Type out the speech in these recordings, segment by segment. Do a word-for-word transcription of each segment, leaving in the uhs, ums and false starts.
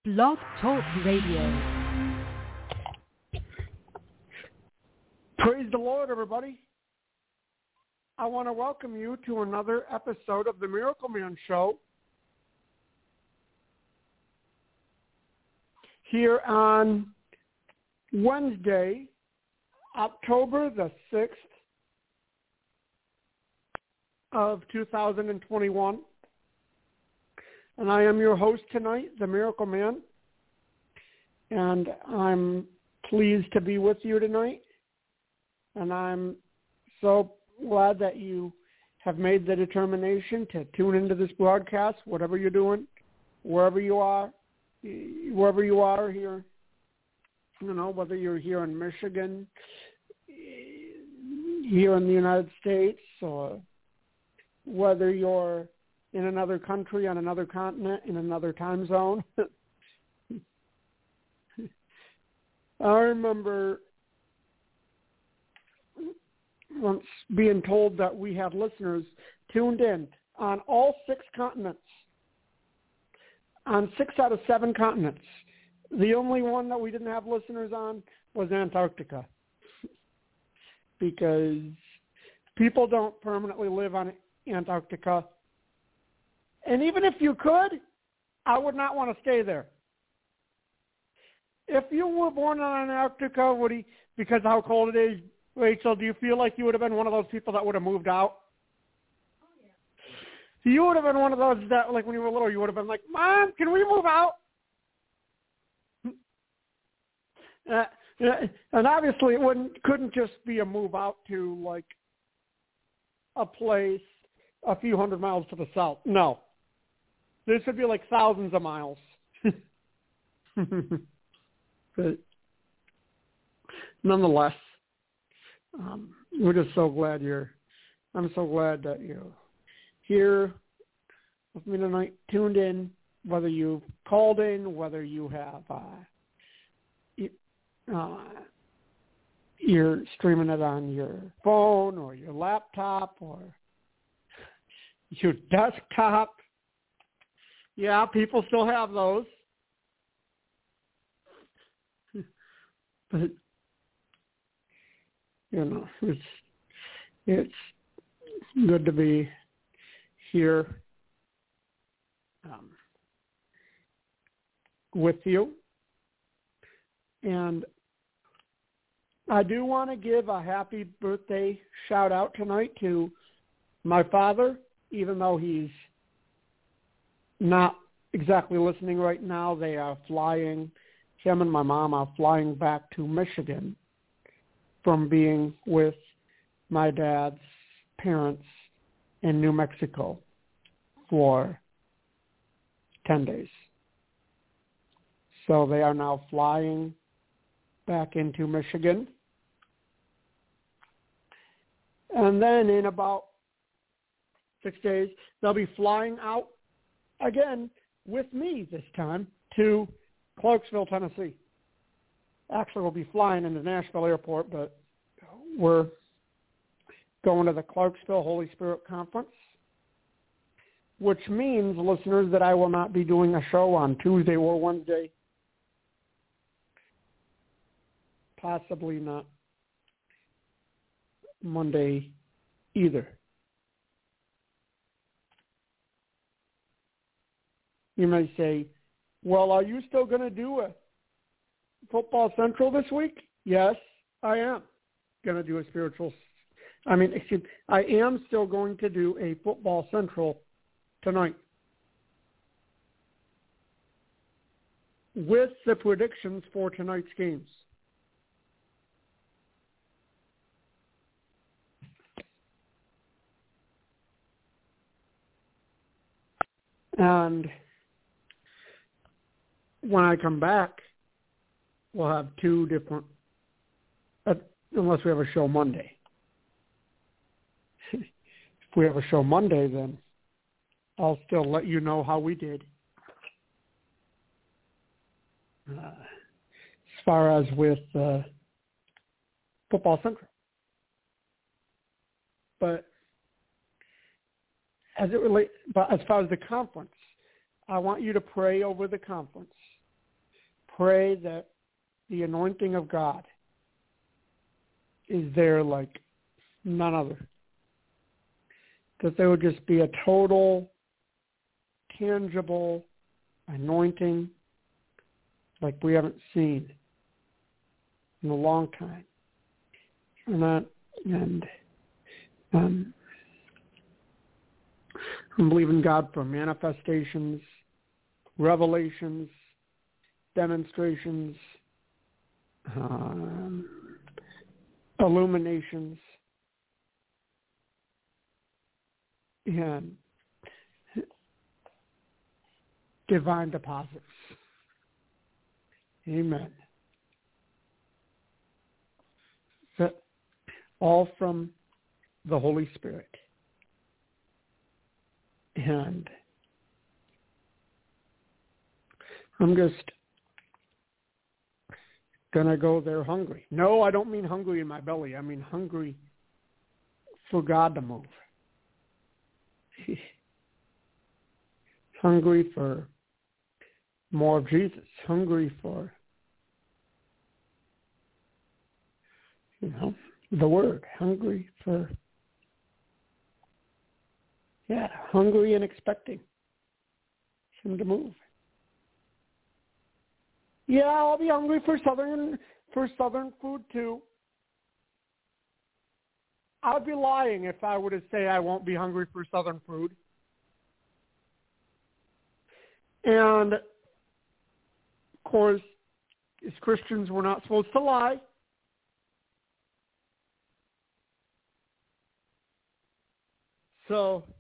Blog Talk Radio. Praise the Lord, everybody. I want to welcome you to another episode of the Miracle Man Show here on Wednesday, October the sixth of two thousand twenty-one. And I am your host tonight, the Miracle Man. And I'm pleased to be with you tonight. And I'm so glad that you have made the determination to tune into this broadcast, whatever you're doing, wherever you are, wherever you are here, you know, whether you're here in Michigan, here in the United States, or whether you're in another country, on another continent, in another time zone. I remember once being told that we had listeners tuned in on all six continents, on six out of seven continents. The only one that we didn't have listeners on was Antarctica, because people don't permanently live on Antarctica. And even if you could, I would not want to stay there. If you were born on Antarctica, would he, because how cold it is, Rachel, do you feel like you would have been one of those people that would have moved out? Oh, yeah. You would have been one of those that, like when you were little, you would have been like, Mom, can we move out? Uh, and obviously it wouldn't, couldn't just be a move out to like a place a few hundred miles to the south. No. This would be like thousands of miles. But nonetheless, um, we're just so glad you're, I'm so glad that you're here with me tonight, tuned in, whether you called in, whether you have, uh, you, uh, you're streaming it on your phone or your laptop or your desktop. Yeah, people still have those. But, you know, it's it's good to be here um, with you. And I do want to give a happy birthday shout out tonight to my father, even though he's not exactly listening right now. They are flying, him and my mom are flying back to Michigan from being with my dad's parents in New Mexico for ten days. So they are now flying back into Michigan. And then in about six days, they'll be flying out again with me this time to Clarksville, Tennessee. Actually, we'll be flying into Nashville Airport, but we're going to the Clarksville Holy Spirit Conference, which means, listeners, that I will not be doing a show on Tuesday or Wednesday. Possibly not Monday either. You may say, well, are you still going to do a Football Central this week? Yes, I am going to do a spiritual. I mean, excuse, I am still going to do a Football Central tonight with the predictions for tonight's games. And when I come back, we'll have two different, uh, unless we have a show Monday. If we have a show Monday, then I'll still let you know how we did. Uh, as far as with uh, Football Central. But as it relates, but as far as the conference, I want you to pray over the conference pray that the anointing of God is there like none other. That there would just be a total, tangible anointing like we haven't seen in a long time. And that, and um, I'm believing God for manifestations, revelations, demonstrations, um, illuminations, and divine deposits. Amen. That all from the Holy Spirit. And I'm just going to go there hungry. No, I don't mean hungry in my belly. I mean hungry for God to move. Hungry for more of Jesus. Hungry for, you know, the Word. Hungry for, yeah, hungry and expecting Him to move. Yeah, I'll be hungry for southern for southern food too. I'd be lying if I were to say I won't be hungry for southern food. And of course, as Christians, we're not supposed to lie. So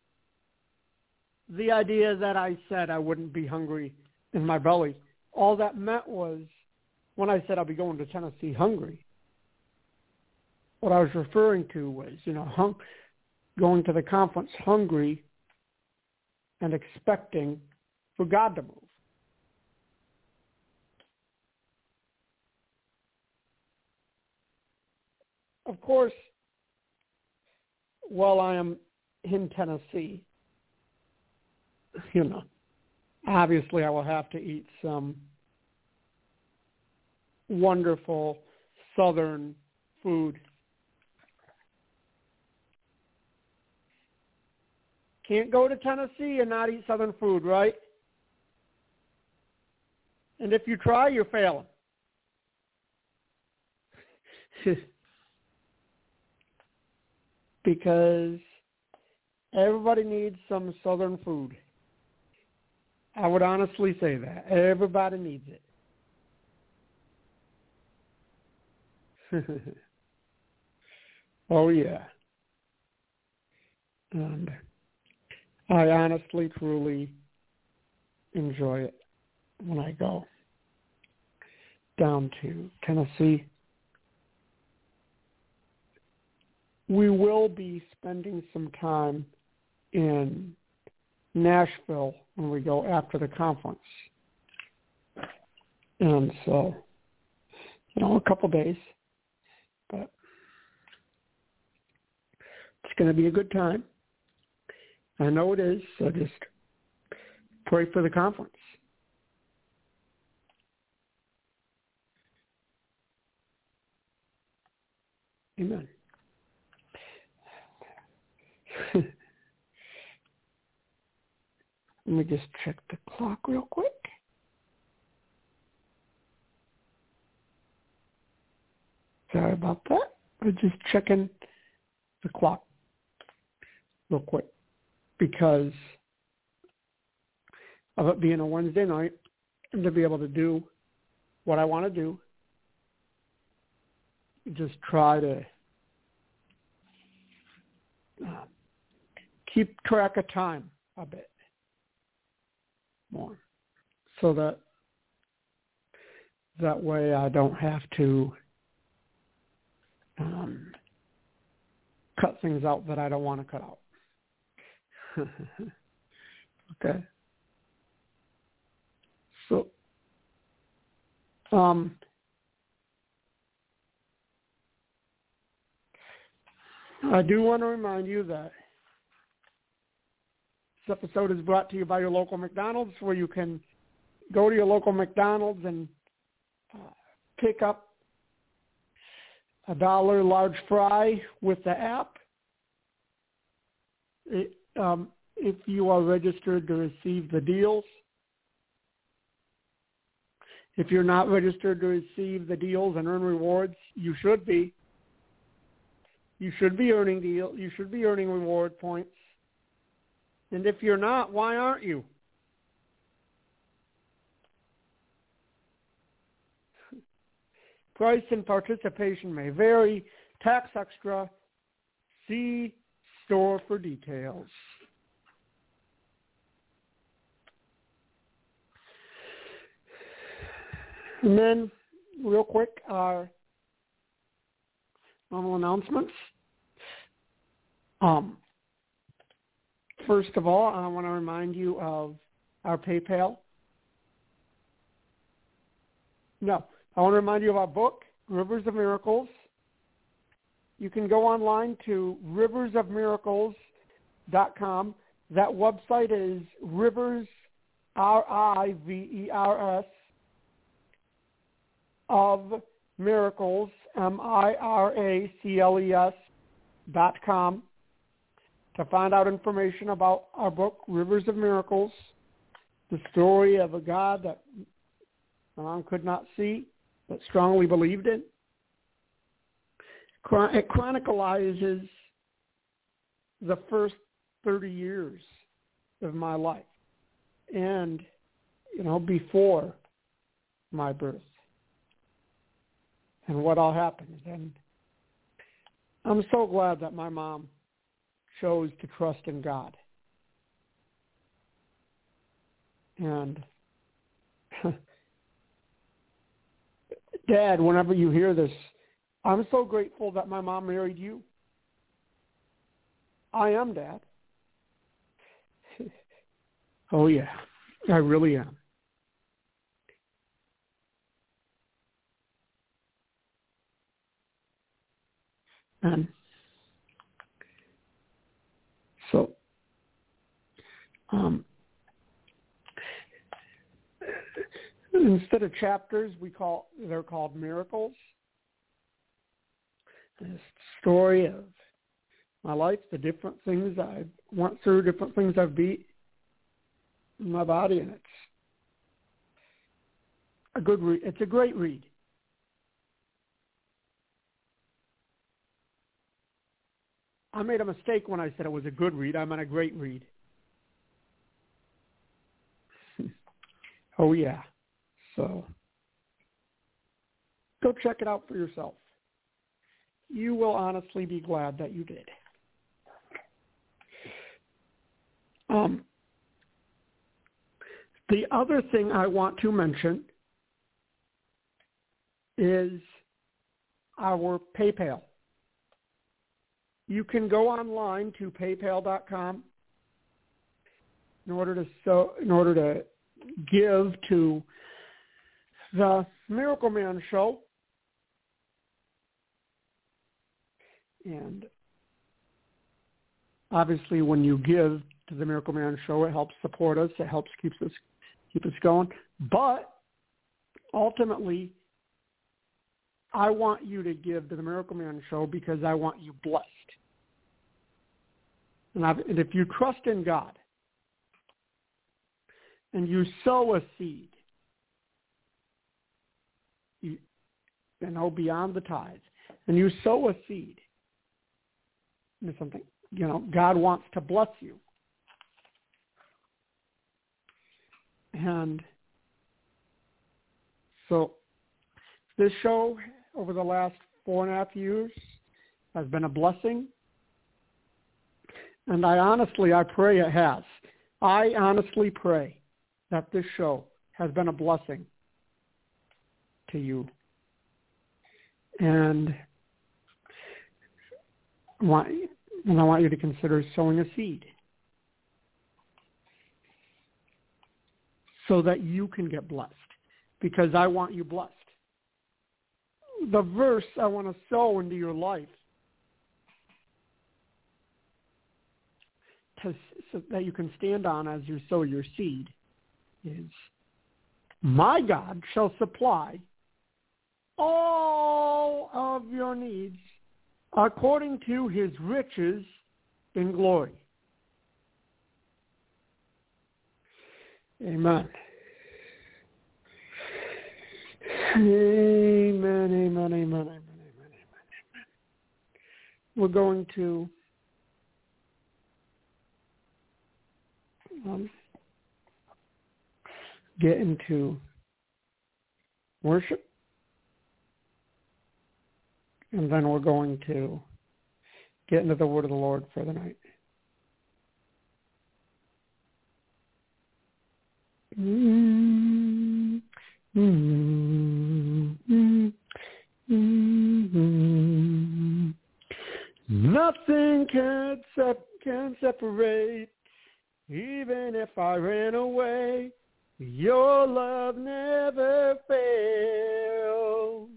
the idea that I said I wouldn't be hungry in my belly, all that meant was when I said I'll be going to Tennessee hungry, what I was referring to was, you know, hung, going to the conference hungry and expecting for God to move. Of course, while I am in Tennessee, you know, obviously I will have to eat some wonderful southern food. Can't go to Tennessee and not eat southern food, right? And if you try, you're failing. Because everybody needs some southern food. I would honestly say that. Everybody needs it. Oh, yeah. And I honestly, truly enjoy it when I go down to Tennessee. We will be spending some time in Nashville when we go after the conference. And so, you know, a couple days. But it's going to be a good time. I know it is, so just pray for the conference. Amen. Let me just check the clock real quick. Sorry about that. I'm just checking the clock real quick because of it being a Wednesday night and to be able to do what I want to do. Just try to uh, keep track of time a bit more so that that way I don't have to um, cut things out that I don't want to cut out. Okay. So, um, I do want to remind you that this episode is brought to you by your local McDonald's, where you can go to your local McDonald's and uh, pick up a dollar large fry with the app. It, um, if you are registered to receive the deals. If you're not registered to receive the deals and earn rewards, you should be. You should be earning deal. You should be earning reward points. And if you're not, why aren't you? Price and participation may vary. Tax extra. See store for details. And then, real quick, our normal announcements. Um, first of all, I want to remind you of our PayPal. No, I want to remind you of our book, Rivers of Miracles. You can go online to rivers of miracles dot com. That website is Rivers, R I V E R S, of Miracles, M I R A C L E S, dot com, to find out information about our book, Rivers of Miracles, the story of a God that my mom could not see, but strongly believed in. It chronicles the first thirty years of my life and, you know, before my birth and what all happened. And I'm so glad that my mom chose to trust in God. And Dad, whenever you hear this, I'm so grateful that my mom married you. I am, Dad. Oh, yeah, I really am. And so, um, instead of chapters, we call they're called miracles. This story of my life, the different things I went through, different things I've beat in my body, and it's a good read. It's a great read. I made a mistake when I said it was a good read. I meant a great read. Oh, yeah. So go check it out for yourself. You will honestly be glad that you did. Um, the other thing I want to mention is our PayPal. You can go online to paypal dot com in order to so in order to give to the Miracle Man Show. And obviously, when you give to the Miracle Man Show, it helps support us. It helps keep us keep us going. But ultimately, I want you to give to the Miracle Man Show because I want you blessed. And, I've, and if you trust in God and you sow a seed, you, you know, beyond the tithes, and you sow a seed into something, you know, God wants to bless you. And so this show over the last four and a half years has been a blessing. And I honestly, I pray it has. I honestly pray that this show has been a blessing to you. And I want, and I want you to consider sowing a seed so that you can get blessed, because I want you blessed. The verse I want to sow into your life to, so that you can stand on as you sow your seed is My God shall supply all of your needs according to his riches in glory. Amen. Amen, amen, amen, amen, amen, amen, amen. We're going to um, get into worship, and then we're going to get into the word of the Lord for the night. Mm-hmm. Mm-hmm. Mm-hmm. Nothing can, sep- can separate, even if I ran away. Your love never fails.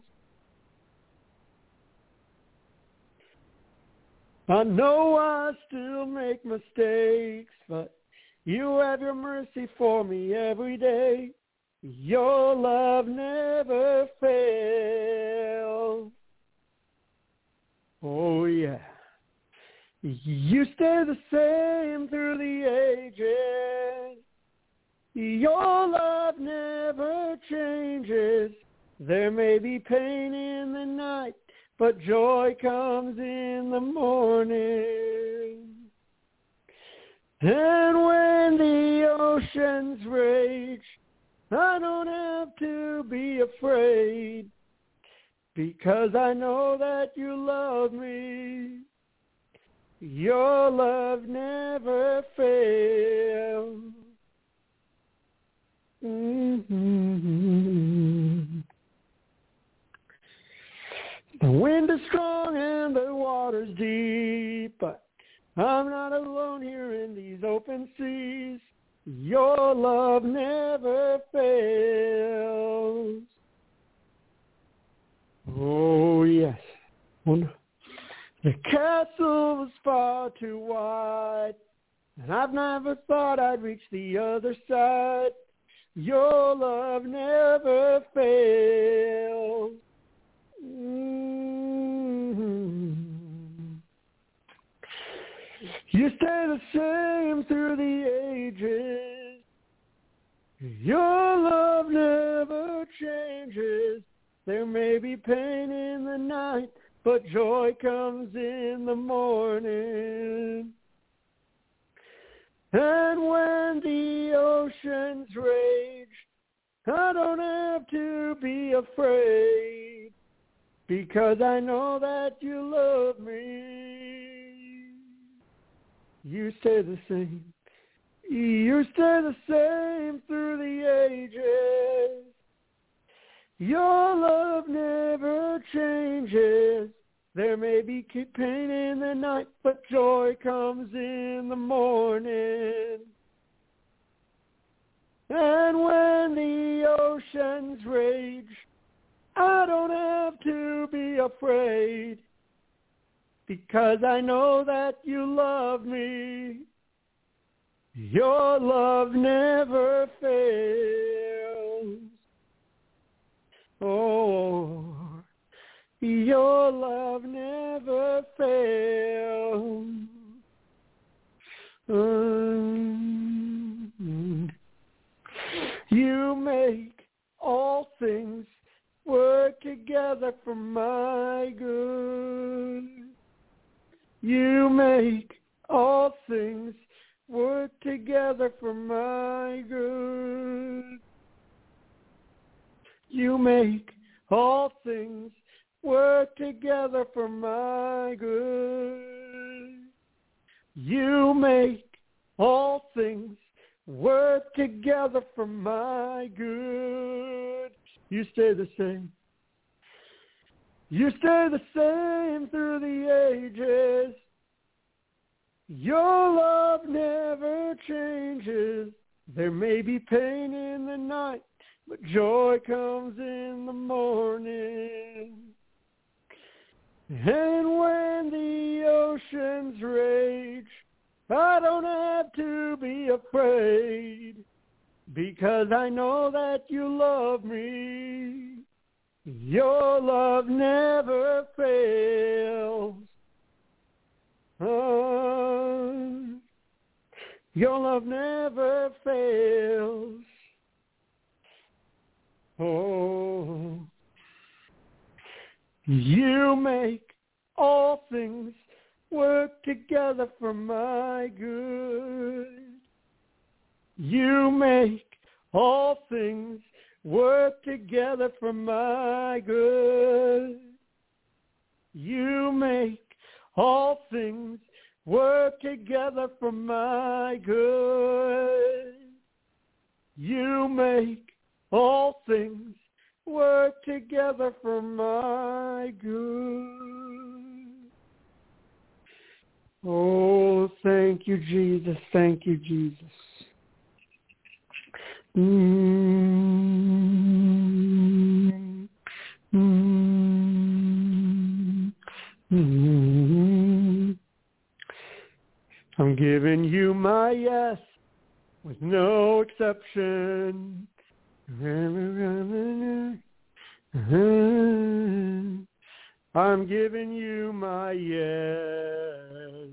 I know I still make mistakes, but you have your mercy for me every day. Your love never fails. Oh, yeah. You stay the same through the ages. Your love never changes. There may be pain in the night, but joy comes in the morning. And when the oceans rage, I don't have to be afraid, because I know that you love me. Your love never fails. Mm-hmm. The wind is strong and the water's deep, but I'm not alone here in these open seas. Your love never fails. Oh, yes. Oh, no. The castle was far too wide, and I've never thought I'd reach the other side. Your love never fails. Mm-hmm. You stay the same through the ages. Your love never changes. There may be pain in the night, but joy comes in the morning. And when the oceans rage, I don't have to be afraid, because I know that you love me. You stay the same. You stay the same through the ages. Your love never changes. There may be pain in the night, but joy comes in the morning. And when the oceans rage, I don't have to be afraid, because I know that you love me. Your love never fails. Oh, your love never fails. Mm-hmm. You make all things work together for my good. You make all things work together for my good. You make all things work together for my good. You make all things work together for my good. You stay the same. You stay the same through the ages. Your love never changes. There may be pain in the night, but joy comes in the morning. And when the oceans rage, I don't have to be afraid, because I know that you love me. Your love never fails. Oh, your love never fails. Oh, you make all things work together for my good. You make all things work together for my good. You make all things work together for my good. You make all things work together for my good. Oh, thank you, Jesus. Thank you, Jesus. Mm-hmm. Mm-hmm. I'm giving you my yes with no exception. I'm giving you my yes.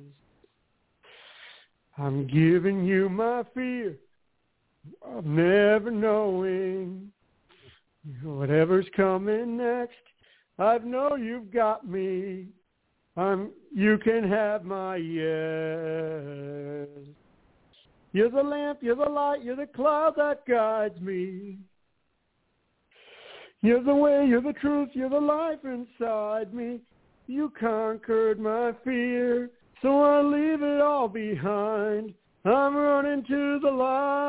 I'm giving you my fear of never knowing whatever's coming next. I know you've got me. I'm. You can have my yes. You're the lamp, you're the light, you're the cloud that guides me. You're the way, you're the truth, you're the life inside me. You conquered my fear, so I leave it all behind. I'm running to the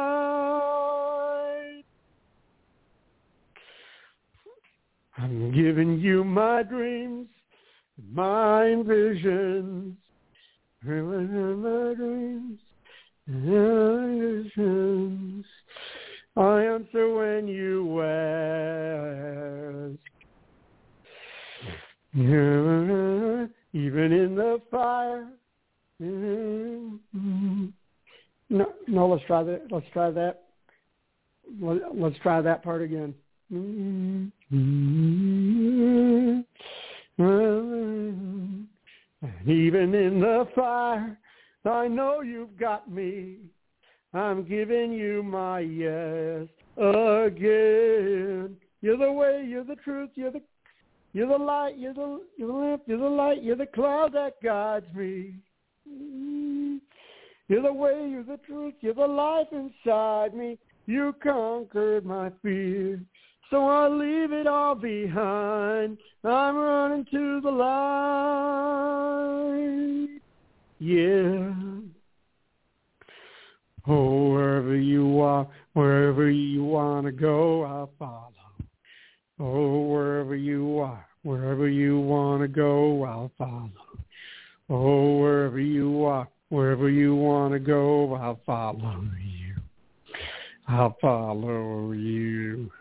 light. I'm giving you my dreams, my visions, my dreams, my visions. I answer when you ask. Even in the fire. No, no. Let's try that. Let's try that. Let's try that part again. Even in the fire, I know you've got me. I'm giving you my yes again. You're the way, you're the truth, you're the you're the light, you're the you're the lamp, you're the light, you're the cloud that guides me. You're the way, you're the truth, you're the life inside me. You conquered my fear, so I leave it all behind. I'm running to the light. Yeah. Oh, wherever you are, wherever you want to go, I'll follow. Oh, wherever you are, wherever you want to go, I'll follow. Oh, wherever you are, wherever you want to go, I'll follow you. I'll follow you.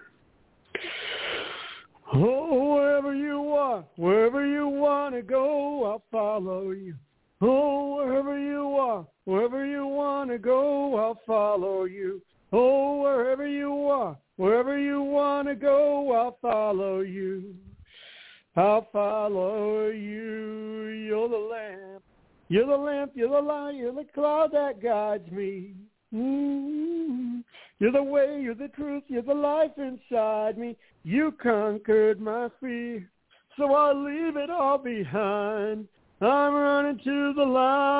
Oh, wherever you are, wherever you want to go, I'll follow you. Oh, wherever you are, wherever you want to go, I'll follow you. Oh, wherever you are, wherever you want to go, I'll follow you. I'll follow you. You're the lamp. You're the lamp, you're the light, you're the cloud that guides me. Mm-hmm. You're the way, you're the truth, you're the life inside me. You conquered my fear, so I'll leave it all behind. I'm running to the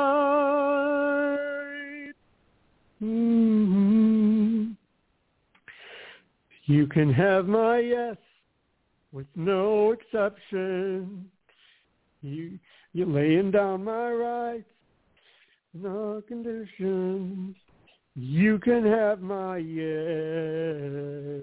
light. Mm-hmm. You can have my yes with no exception. You, you're laying down my rights, no conditions. You can have my yes.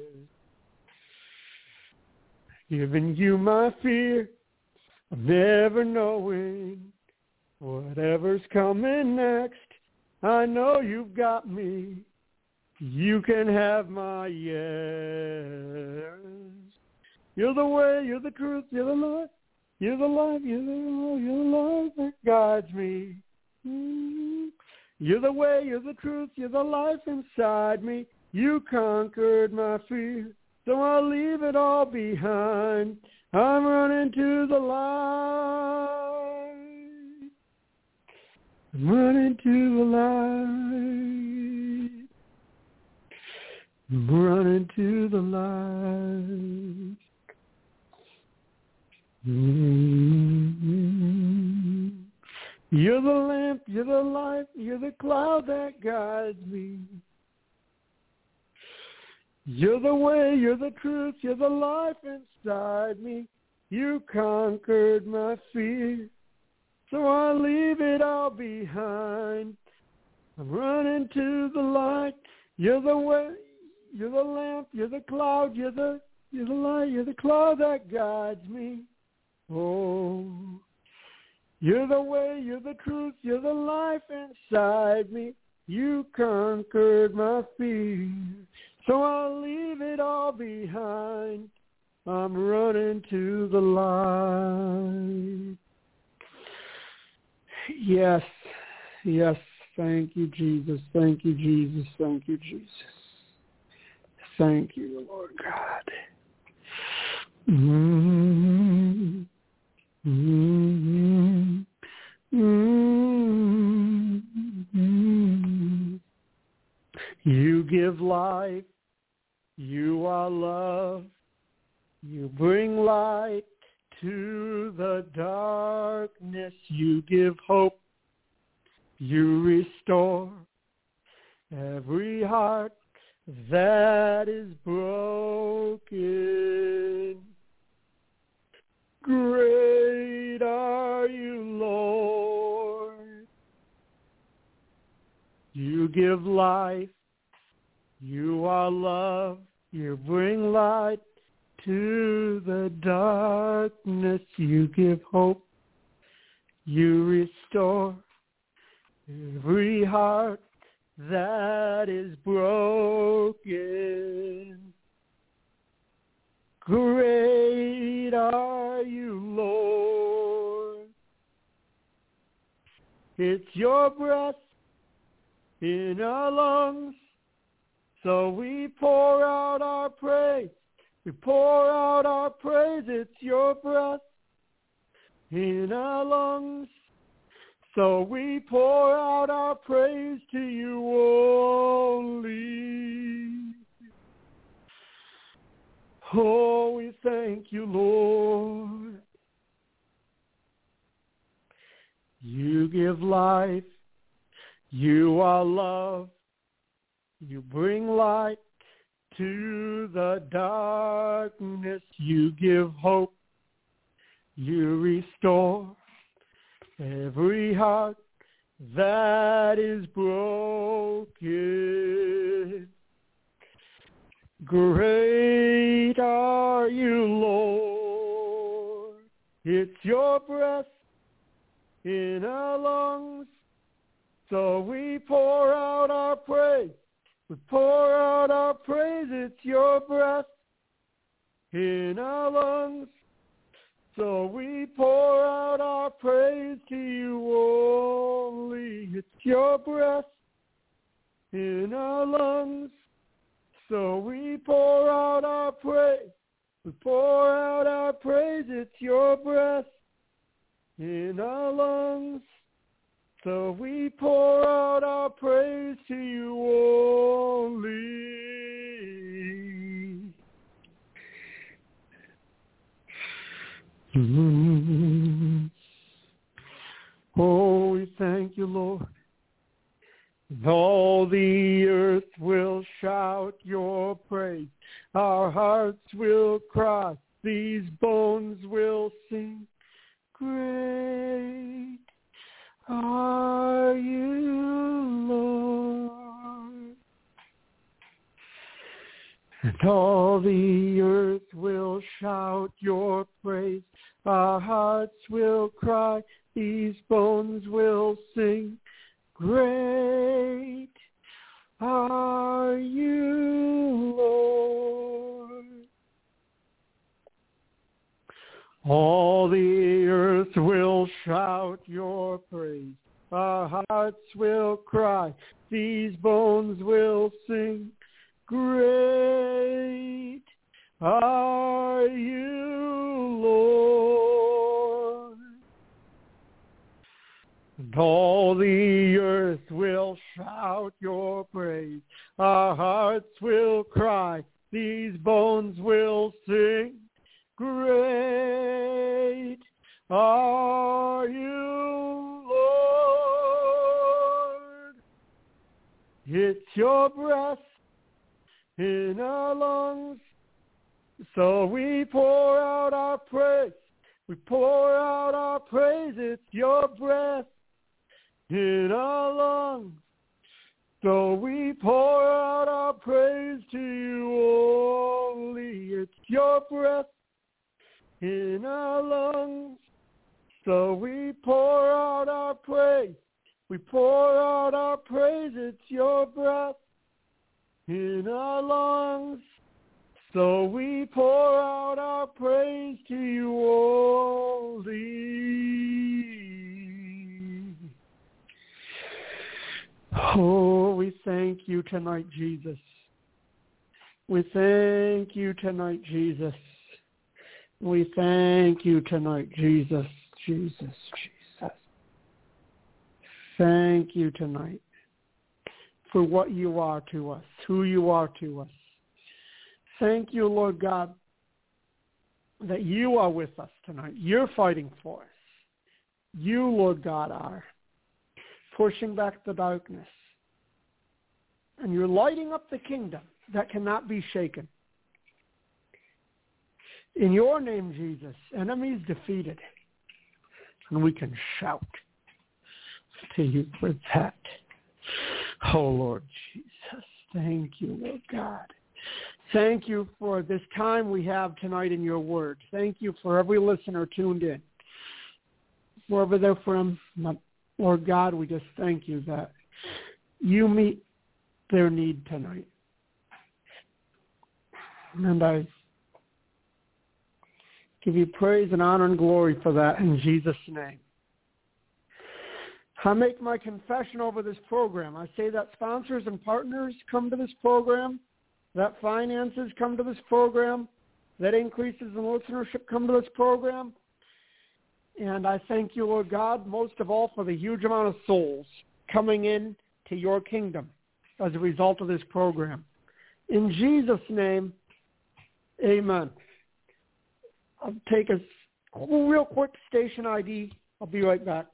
Giving you my fear of never knowing whatever's coming next. I know you've got me. You can have my yes. You're the way, you're the truth, you're the life, you're the life, you're the life, you're the life that guides me. Mm-hmm. You're the way, you're the truth, you're the life inside me. You conquered my fear, so I'll leave it all behind. I'm running to the light. I'm running to the light. I'm running to the light. Mm-hmm. You're the lamp, you're the light, you're the cloud that guides me. You're the way, you're the truth, you're the life inside me. You conquered my fear, so I leave it all behind. I'm running to the light. You're the way, you're the lamp, you're the cloud, you're the, you're the light, you're the cloud that guides me. Oh, you're the way, you're the truth, you're the life inside me. You conquered my fear, so I'll leave it all behind. I'm running to the light. Yes, yes, thank you, Jesus. Thank you, Jesus. Thank you, Jesus. Thank you, Lord God. Mm-hmm. Mm-hmm. Mm-hmm. You give life. You are love. You bring light to the darkness. You give hope. You restore every heart that is broken. Great are you, Lord. You give life. You are love. You bring light to the darkness. You give hope. You restore every heart that is broken. Great are you, Lord. It's your breath in our lungs, so we pour out our praise. We pour out our praise. It's your breath in our lungs, so we pour out our praise to you only. Oh, we thank you, Lord. You give life. You are love. You bring light to the darkness. You give hope. You restore every heart that is broken. Great are you, Lord. It's your breath in our lungs, so we pour out our praise. We pour out our praise. It's your breath in our lungs, so we pour out our praise to you only. It's your breath in our lungs, so we pour out our praise. We pour out our praise. It's your breath in our lungs, so we pour out our praise to you only. Mm-hmm. Oh, we thank you, Lord. All the earth will shout your praise. Our hearts will cry. These bones will sing. Great are you, Lord. And all the earth will shout your praise. Our hearts will cry. These bones will sing. Great are you, Lord. All the earth will shout your praise. Our hearts will cry. These bones will sing. Great are you, Lord. And all the earth will shout your praise. Our hearts will cry. These bones will sing. Great are you, Lord. It's your breath in our lungs, so we pour out our praise. We pour out our praise. It's your breath in our lungs, so we pour out our praise to you only. It's your breath in our lungs, so we pour out our praise. We pour out our praise. It's your breath in our lungs, so we pour out our praise to you only. Oh, we thank you tonight, Jesus. We thank you tonight, Jesus. We thank you tonight, Jesus, Jesus, Jesus. Thank you tonight for what you are to us, who you are to us. Thank you, Lord God, that you are with us tonight. You're fighting for us. You, Lord God, are pushing back the darkness. And you're lighting up the kingdom that cannot be shaken. In your name, Jesus, enemies defeated. And we can shout to you for that. Oh, Lord Jesus, thank you, Lord God. Thank you for this time we have tonight in your word. Thank you for every listener tuned in. Wherever they're from, Lord God, we just thank you that you meet their need tonight. And I give you praise and honor and glory for that in Jesus' name. I make my confession over this program. I say that sponsors and partners come to this program, that finances come to this program, that increases in listenership come to this program. And I thank you, Lord God, most of all for the huge amount of souls coming in to your kingdom as a result of this program. In Jesus' name, amen. I'll take a real quick station I D. I'll be right back.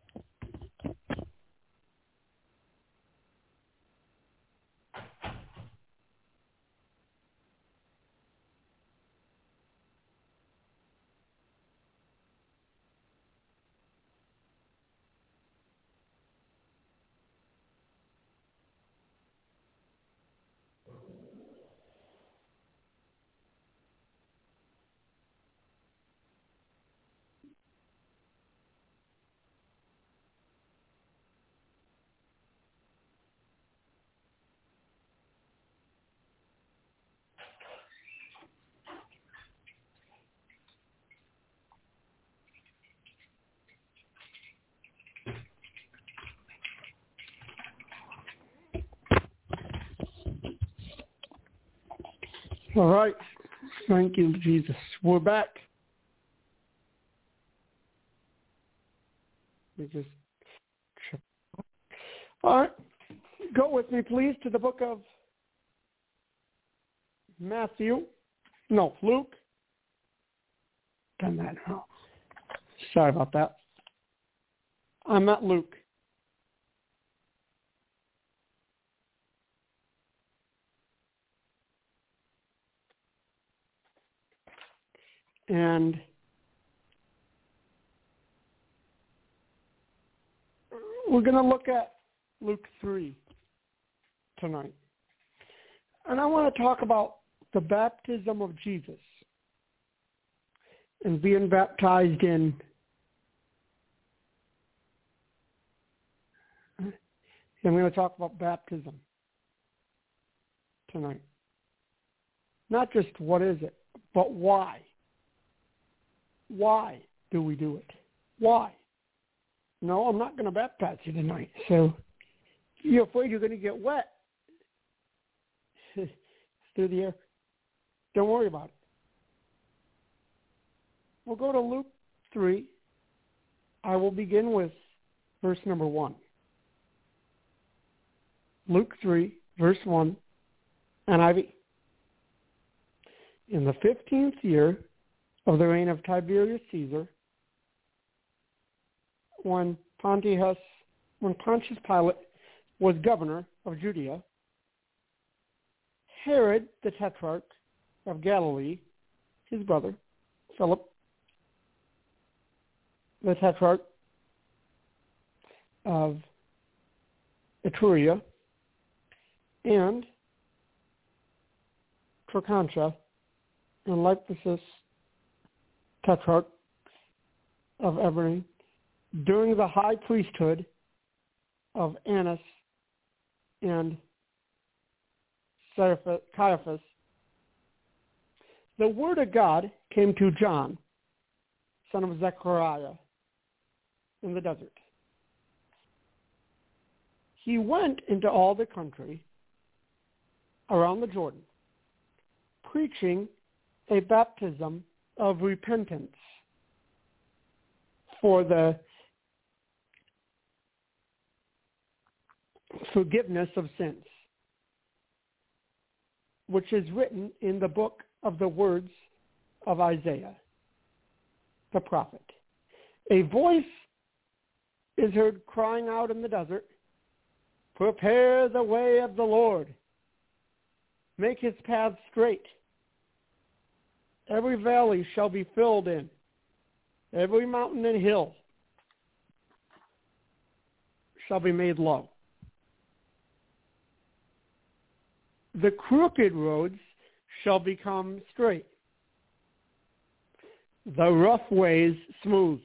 All right. Thank you, Jesus. We're back. We just all right. Go with me, please, to the book of Matthew. No, Luke. Done that now. Sorry about that. I'm at Luke. And we're going to look at Luke three tonight. And I want to talk about the baptism of Jesus and being baptized in I'm going to talk about baptism tonight. Not just what is it, but why. Why do we do it? Why? No, I'm not going to baptize you tonight. So if you're afraid you're going to get wet, through the air. Don't worry about it. We'll go to Luke three. I will begin with verse number one. Luke three, verse one, N I V. In the fifteenth year of the reign of Tiberius Caesar, when Pontius, when Pontius Pilate was governor of Judea, Herod the Tetrarch of Galilee, his brother, Philip, the Tetrarch of Iturea, and Trachonitis, and Lysippus, Tetrarch of Abilene, during the high priesthood of Annas and Caiaphas, the word of God came to John, son of Zechariah, in the desert. He went into all the country around the Jordan, preaching a baptism of repentance for the forgiveness of sins, which is written in the book of the words of Isaiah, the prophet. A voice is heard crying out in the desert, "Prepare the way of the Lord. Make his path straight. Every valley shall be filled in. Every mountain and hill shall be made low. The crooked roads shall become straight. The rough ways smooth.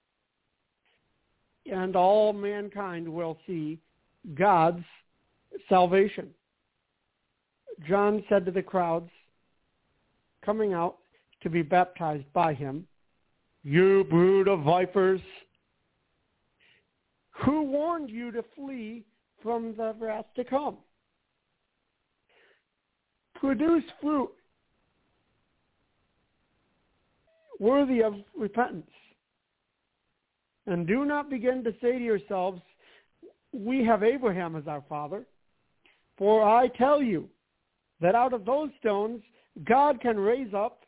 And all mankind will see God's salvation." John said to the crowds coming out to be baptized by him, "You brood of vipers, who warned you to flee from the wrath to come? Produce fruit worthy of repentance. And do not begin to say to yourselves, 'We have Abraham as our father.' For I tell you that out of those stones God can raise up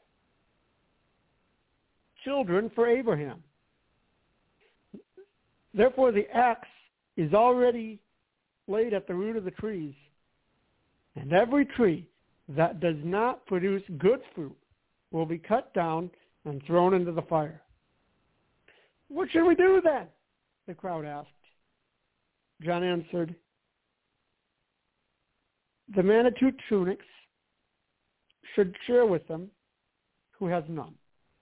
children for Abraham. Therefore the axe is already laid at the root of the trees, and every tree that does not produce good fruit will be cut down and thrown into the fire." "What should we do then?" the crowd asked. John answered, "The man of two tunics should share with them who has none.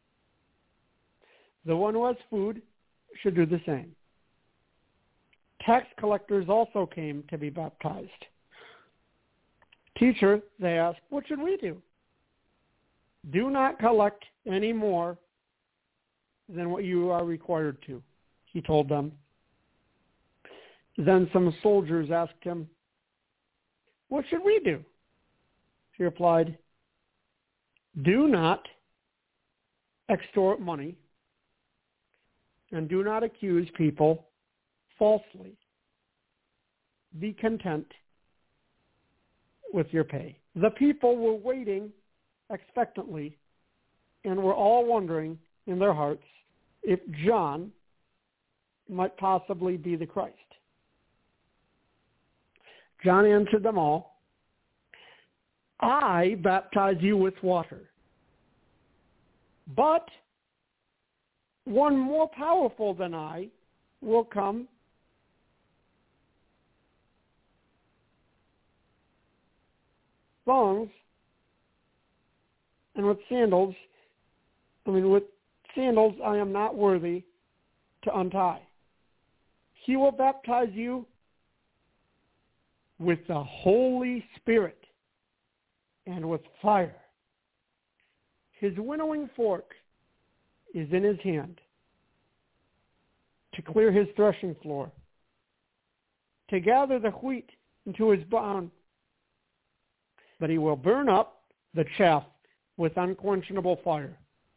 The one who has food should do the same." Tax collectors also came to be baptized. "Teacher," they asked, "what should we do?" "Do not collect any more than what you are required to," he told them. Then some soldiers asked him, "What should we do?" He replied, "Do not extort money, and do not accuse people falsely. Be content with your pay." The people were waiting expectantly and were all wondering in their hearts if John might possibly be the Christ. John answered them all, "I baptize you with water, but one more powerful than I will come, thongs and with sandals, I mean with sandals I am not worthy to untie. He will baptize you with the Holy Spirit and with fire. His winnowing fork is in his hand to clear his threshing floor, to gather the wheat into his barn, but he will burn up the chaff with unquenchable fire.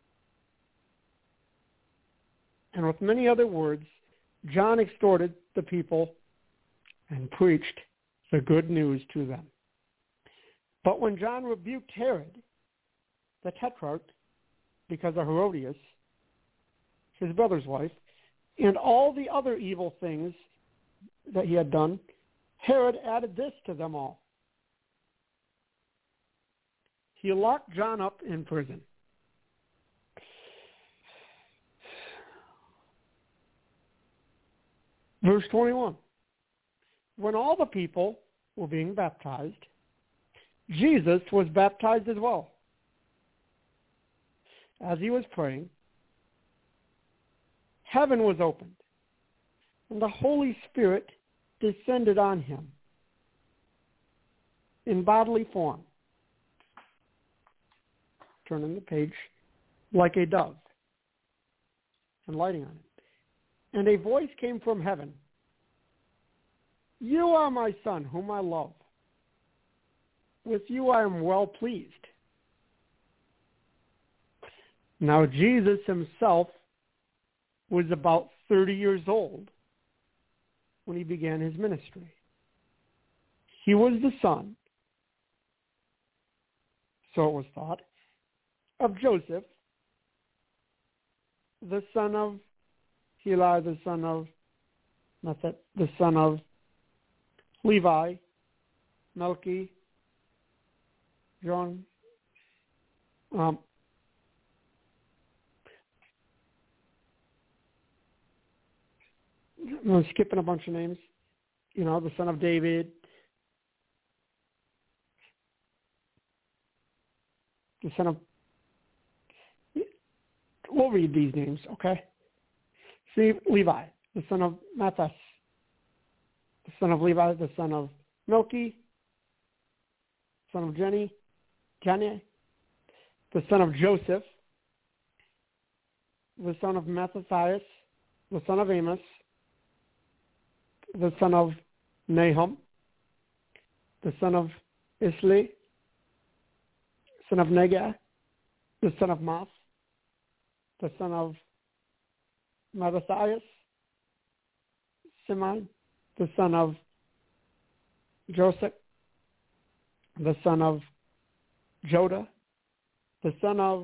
And with many other words, John exhorted the people and preached the good news to them. But when John rebuked Herod, the tetrarch, because of Herodias, his brother's wife, and all the other evil things that he had done, Herod added this to them all. He locked John up in prison. Verse twenty-one. When all the people were being baptized, Jesus was baptized as well. As he was praying, heaven was opened, and the Holy Spirit descended on him in bodily form. Turning the page, like a dove, and lighting on it. And a voice came from heaven. You are my Son, whom I love. With you I am well pleased. Now Jesus himself was about thirty years old when he began his ministry. He was the son, so it was thought, of Joseph, the son of Heli, the son of Mathat, the son of Levi, Melchi, John. Um, I'm skipping a bunch of names. You know, the son of David, the son of. We'll read these names, okay? See, Levi, the son of Matthias, the son of Levi, the son of Melchi, son of Jenny, Jenny, the son of Joseph, the son of Mattathias, the son of Amos, the son of Nahum, the son of Isli, son of Negah, the son of Mas, the son of Mattathias, Simon, the son of Joseph, the son of Joda, the son of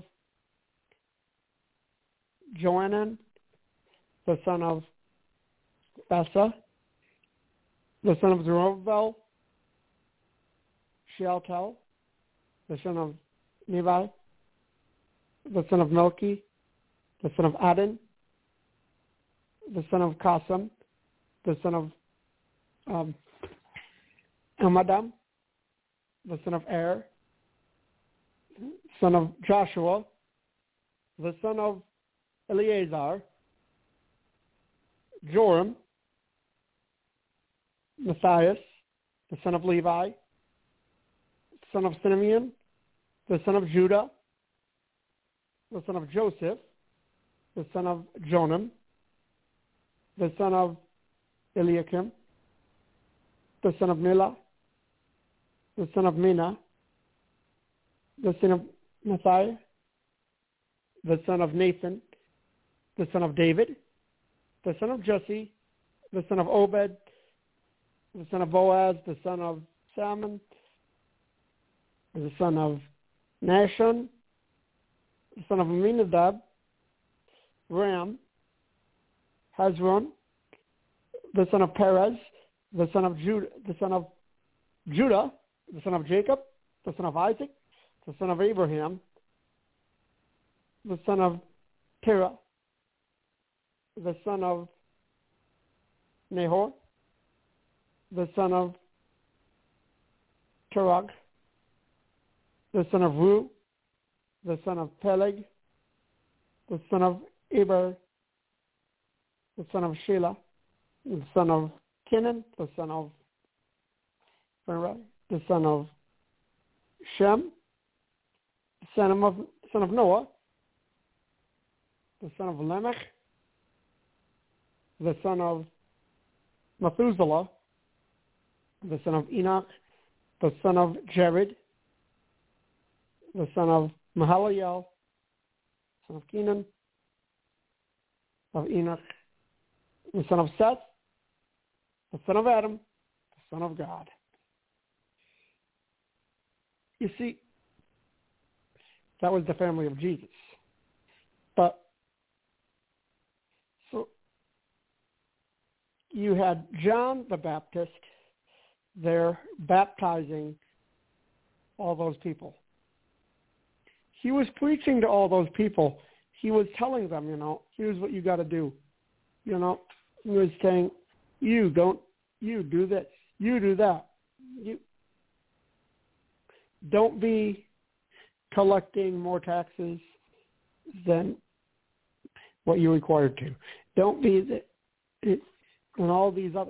Johanan, the son of Bessa, the son of Zerubbabel, Shealtiel, the son of Levi, the son of Melchi, the son of Adin, the son of Kasam, the son of um, Amadam, the son of Er, son of Joshua, the son of Eleazar, Joram, Matthias, the son of Levi, son of Simeon, the son of Judah, the son of Joseph, the son of Jonam, the son of Eliakim, the son of Mila, the son of Mina, the son of Matthias, the son of Nathan, the son of David, the son of Jesse, the son of Obed, the son of Boaz, the son of Salmon, the son of Nashon, the son of Aminadab, Ram, Hezron, the son of Perez, the son of Judah, the son of Judah, the son of Jacob, the son of Isaac, the son of Abraham, the son of Terah, the son of Nahor, the son of Terah, the son of Ru, the son of Peleg, the son of Eber, the son of Shelah, the son of Kenan, the son of the son of Shem, the son of son of Noah, the son of Lamech, the son of Methuselah, the son of Enoch, the son of Jared, the son of Mahalalel, son of Kenan, of Enoch, the son of Seth, the son of Adam, the son of God. You see, that was the family of Jesus. But, so, you had John the Baptist there baptizing all those people. He was preaching to all those people. He was telling them, you know, here's what you got to do. You know, he was saying, you don't, you do this, you do that. You don't be collecting more taxes than what you're required to. Don't be the, it, and all these others.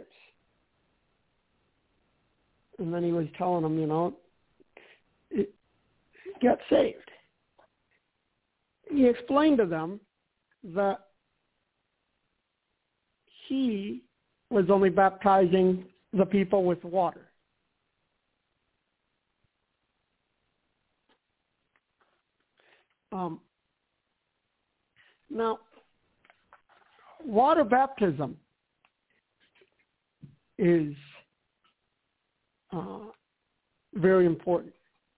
And then he was telling them, you know, it, get saved. He explained to them that he was only baptizing the people with water. Um, now, water baptism is uh, very important.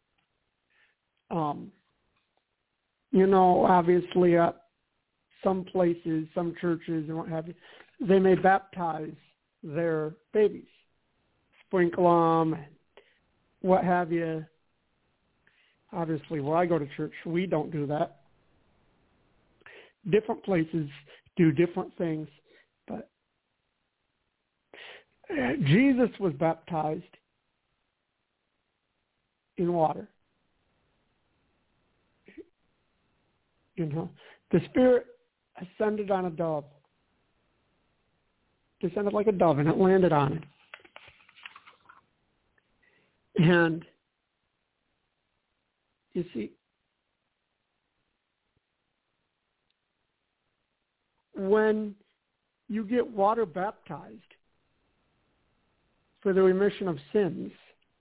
Um, you know, obviously at some places, some churches and what have you, they may baptize their babies, sprinkle them, and what have you. Obviously, where I go to church, we don't do that. Different places do different things, but Jesus was baptized in water. You know, the Spirit ascended on a dove, descended like a dove, and it landed on it. And you see, when you get water baptized for the remission of sins,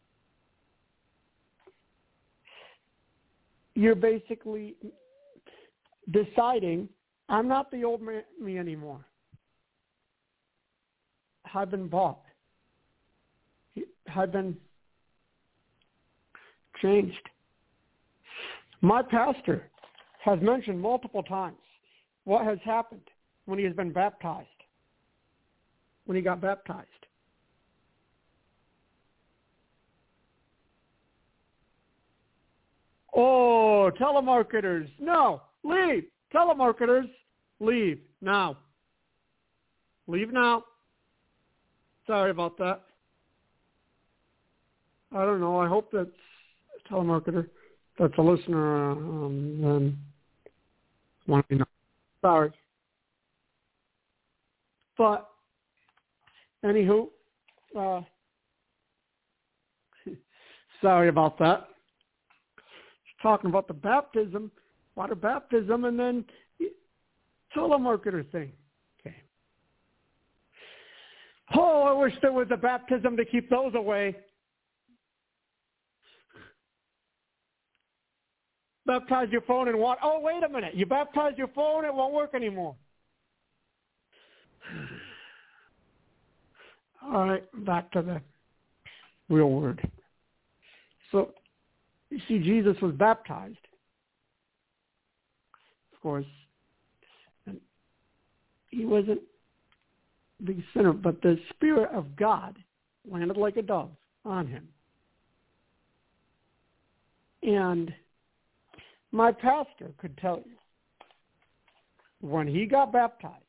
you're basically deciding, I'm not the old man, me anymore. I've been bought. I've been changed. My pastor has mentioned multiple times what has happened when he has been baptized, when he got baptized. Oh, telemarketers, no, leave. Telemarketers, leave now. Leave now. Sorry about that. I don't know. I hope that's a telemarketer. That's a listener. Um, then want to know. Sorry. But, anywho, uh, sorry about that. Talking about the baptism, water baptism, and then telemarketer thing. Okay. Oh, I wish there was a baptism to keep those away. Baptize your phone in water. Oh, wait a minute. You baptize your phone, it won't work anymore. All right, back to the real word. So, you see, Jesus was baptized, of course, and he wasn't the sinner, but the Spirit of God landed like a dove on him. And my pastor could tell you, when he got baptized,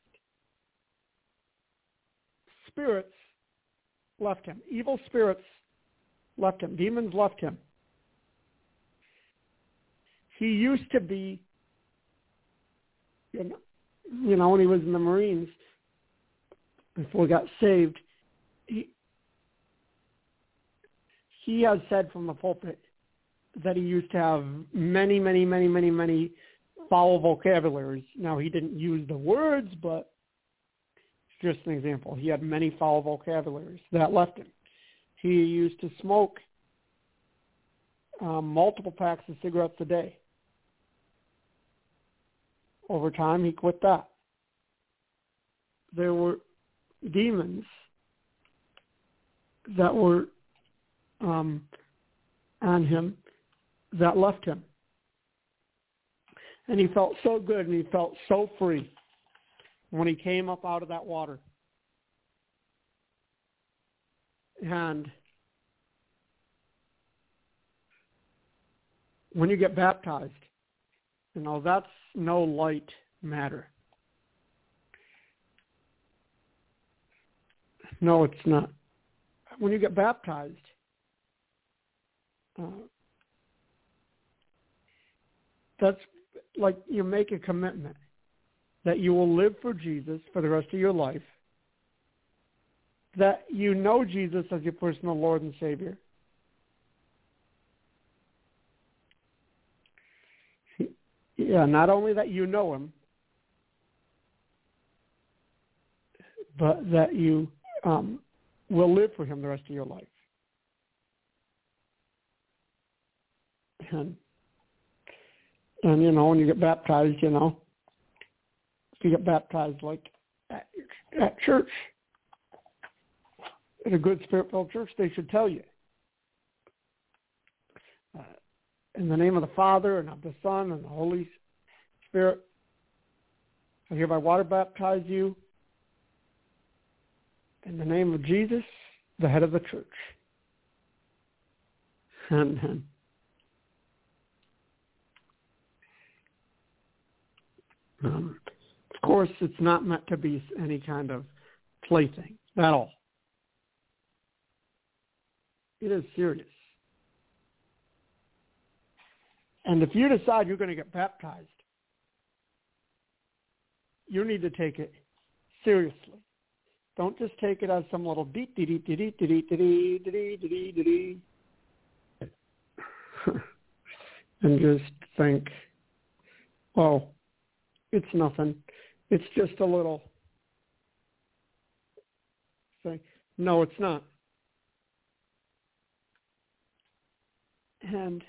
spirits left him. Evil spirits left him. Demons left him. He used to be, you know, you know, when he was in the Marines, before he got saved, he, he has said from the pulpit that he used to have many, many, many, many, many foul vocabularies. Now, he didn't use the words, but it's just an example. He had many foul vocabularies that left him. He used to smoke um, multiple packs of cigarettes a day. Over time, he quit that. There were demons that were um, on him that left him. And he felt so good and he felt so free when he came up out of that water. And when you get baptized, you know, that's no light matter. No, it's not. When you get baptized, uh, that's like you make a commitment that you will live for Jesus for the rest of your life, that you know Jesus as your personal Lord and Savior. Yeah, not only that you know him, but that you um, will live for him the rest of your life. And, and, you know, when you get baptized, you know, if you get baptized like at, at church, at a good Spirit-filled church, they should tell you. Uh, in the name of the Father and of the Son and the Holy Spirit, I hereby water baptize you in the name of Jesus, the head of the church. And, and um, of course, it's not meant to be any kind of plaything at all. It is serious. And if you decide you're going to get baptized, you need to take it seriously. Don't just take it as some little dee dee dee dee dee dee dee dee dee dee dee and just think, oh, it's nothing. It's just a little thing. No, it's not. And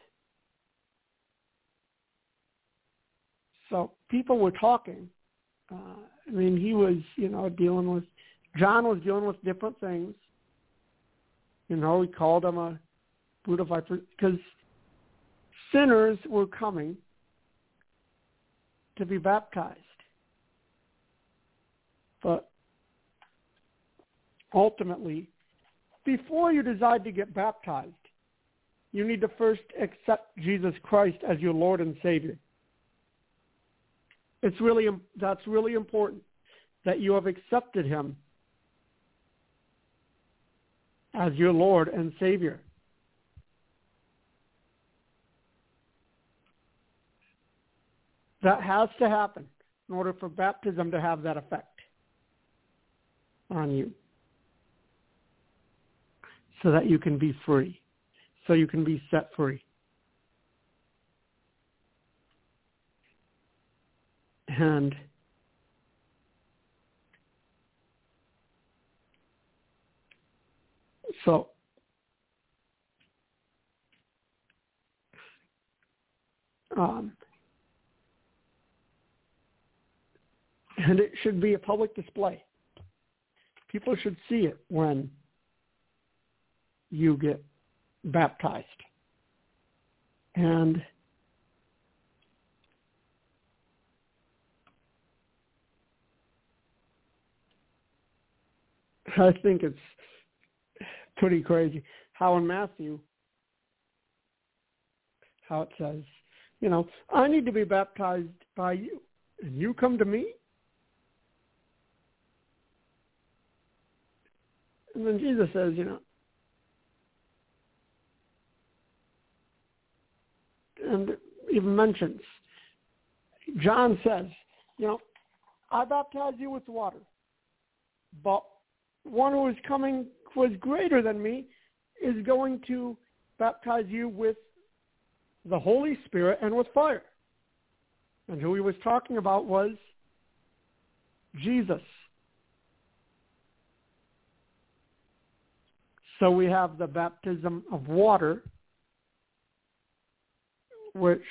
so people were talking. Uh, I mean, he was, you know, dealing with, John was dealing with different things. You know, he called him a brood of vipers because sinners were coming to be baptized. But ultimately, before you decide to get baptized, you need to first accept Jesus Christ as your Lord and Savior. It's really, that's really important that you have accepted him as your Lord and Savior. That has to happen in order for baptism to have that effect on you, so that you can be free, so you can be set free. And so um, and it should be a public display. People should see it when you get baptized. And I think it's pretty crazy how in Matthew, how it says, you know, I need to be baptized by you, and you come to me? And then Jesus says, you know, and even mentions, John says, you know, I baptize you with water, but one who is coming, who is greater than me, is going to baptize you with the Holy Spirit and with fire. And who he was talking about was Jesus. So we have the baptism of water which,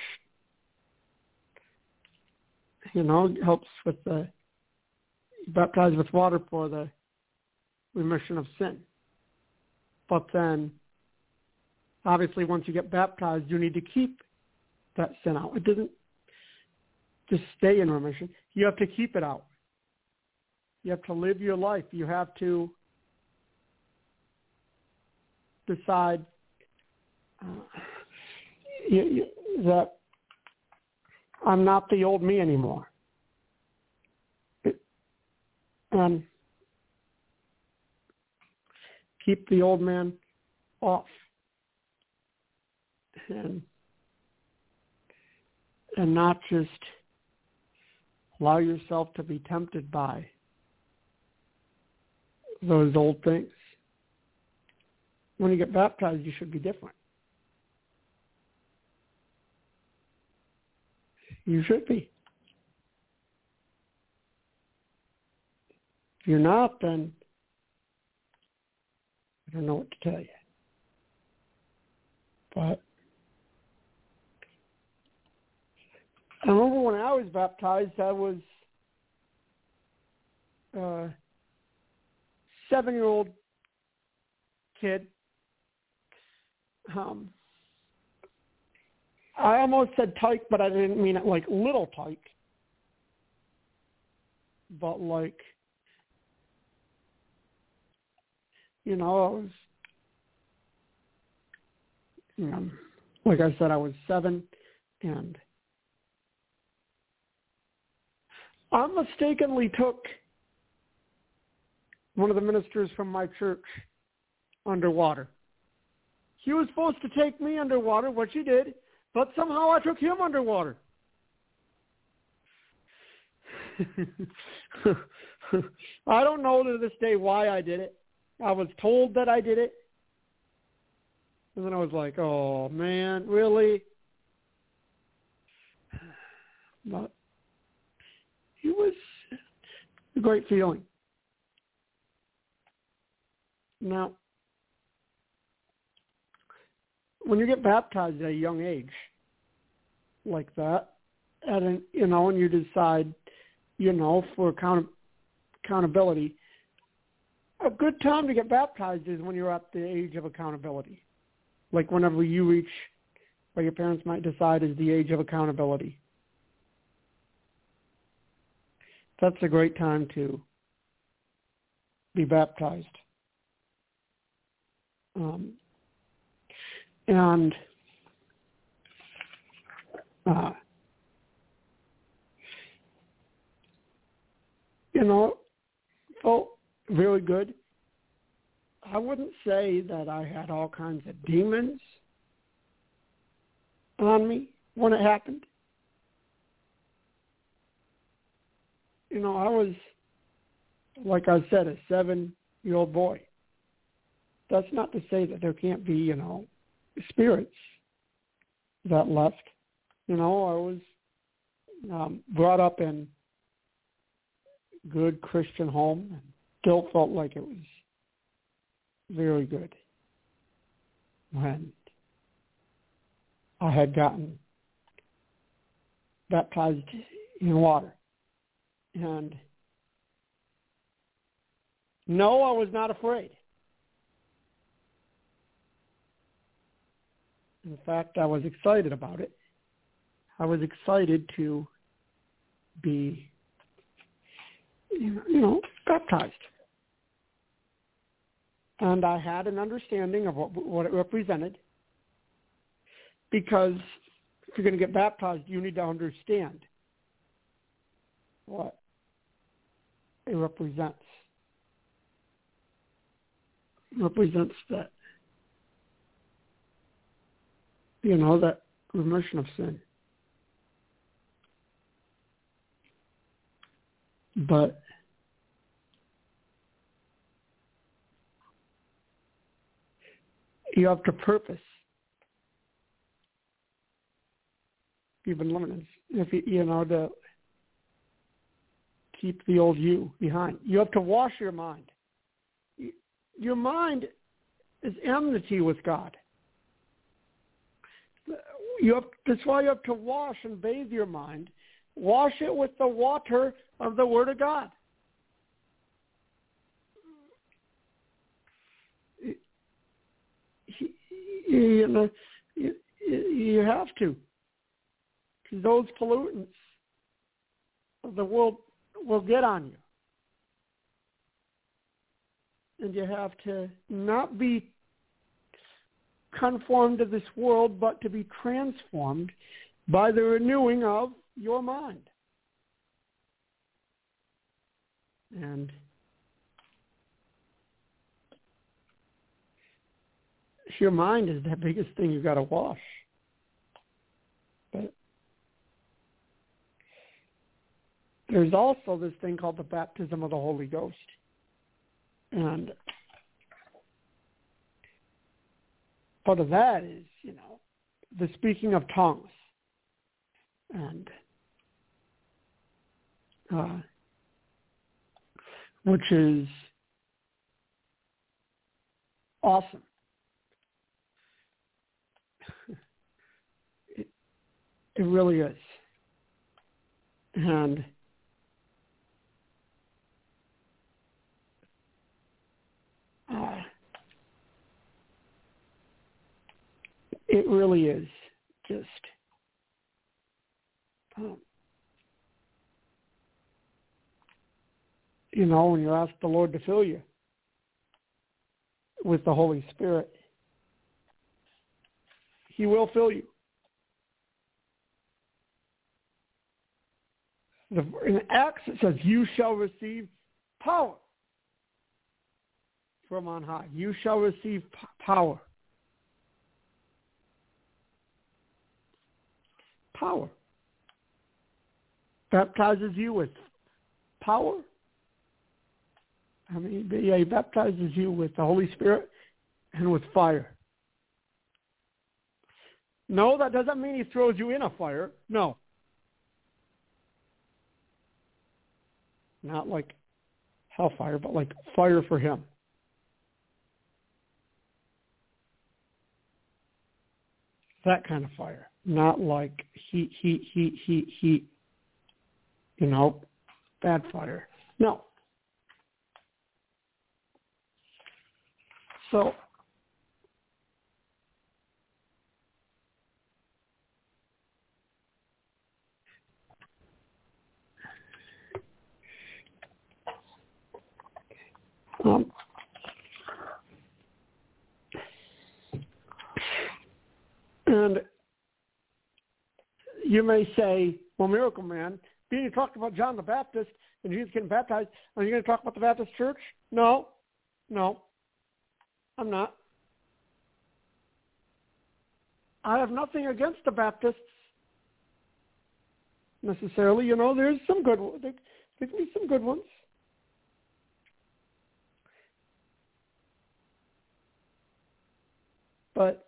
you know, helps with the, baptized with water for the remission of sin. But then, obviously, once you get baptized, you need to keep that sin out. It doesn't just stay in remission. You have to keep it out. You have to live your life. You have to decide uh, you, you, that I'm not the old me anymore. It, and keep the old man off. And, and not just allow yourself to be tempted by those old things. When you get baptized, you should be different. You should be. If you're not, then I don't know what to tell you. But I remember when I was baptized, I was a seven-year-old kid. Um, I almost said tyke, but I didn't mean it like little tyke. But like, you know, I was, you know, like I said, I was seven, and I mistakenly took one of the ministers from my church underwater. He was supposed to take me underwater, which he did, but somehow I took him underwater. I don't know to this day why I did it. I was told that I did it. And then I was like, oh, man, really? But it was a great feeling. Now, when you get baptized at a young age like that, and you know, and you decide, you know, for account- accountability, a good time to get baptized is when you're at the age of accountability. Like whenever you reach what your parents might decide is the age of accountability. That's a great time to be baptized. Um, and uh, you know, felt really good. I wouldn't say that I had all kinds of demons on me when it happened. You know, I was, like I said, a seven-year-old boy. That's not to say that there can't be, you know, spirits that left. You know, I was um, brought up in a good Christian home and still felt like it was very good when I had gotten baptized in water. And no, I was not afraid. In fact, I was excited about it. I was excited to be, you know, baptized. And I had an understanding of what, what it represented, because if you're going to get baptized, you need to understand what it represents. It represents that, you know, that remission of sin. But you have to purpose. Even limited, if you, you know, to keep the old you behind. You have to wash your mind. Your mind is enmity with God. you have, that's why you have to wash and bathe your mind. Wash it with the water of the Word of God. You know, you, you have to. Because those pollutants of the world will get on you. And you have to not be conformed to this world, but to be transformed by the renewing of your mind. And your mind is the biggest thing you've got to wash. But there's also this thing called the baptism of the Holy Ghost. And part of that is, you know, the speaking of tongues. And uh, which is awesome. It, it really is. And uh, it really is just um, you know, when you ask the Lord to fill you with the Holy Spirit, He will fill you. The, in Acts it says, you shall receive power from on high. You shall receive p- power. Power. Baptizes you with power. I mean, yeah, He baptizes you with the Holy Spirit and with fire. No, that doesn't mean He throws you in a fire. No. Not like hellfire, but like fire for Him. That kind of fire. Not like heat, heat, heat, heat, heat. You know, bad fire. No. So, um, and you may say, well, Miracle Man, you talked about John the Baptist and Jesus getting baptized. Are you going to talk about the Baptist church? No. No. I'm not. I have nothing against the Baptists necessarily. You know, there's some good ones. There, there can be some good ones. But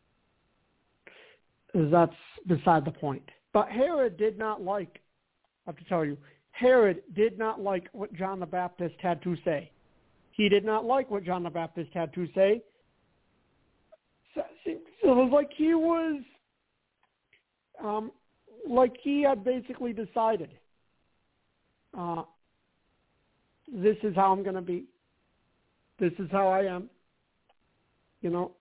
that's beside the point. But Herod did not like, I have to tell you, Herod did not like what John the Baptist had to say. He did not like what John the Baptist had to say. So, so it was like he was, um, like he had basically decided, uh, this is how I'm going to be. This is how I am. You know,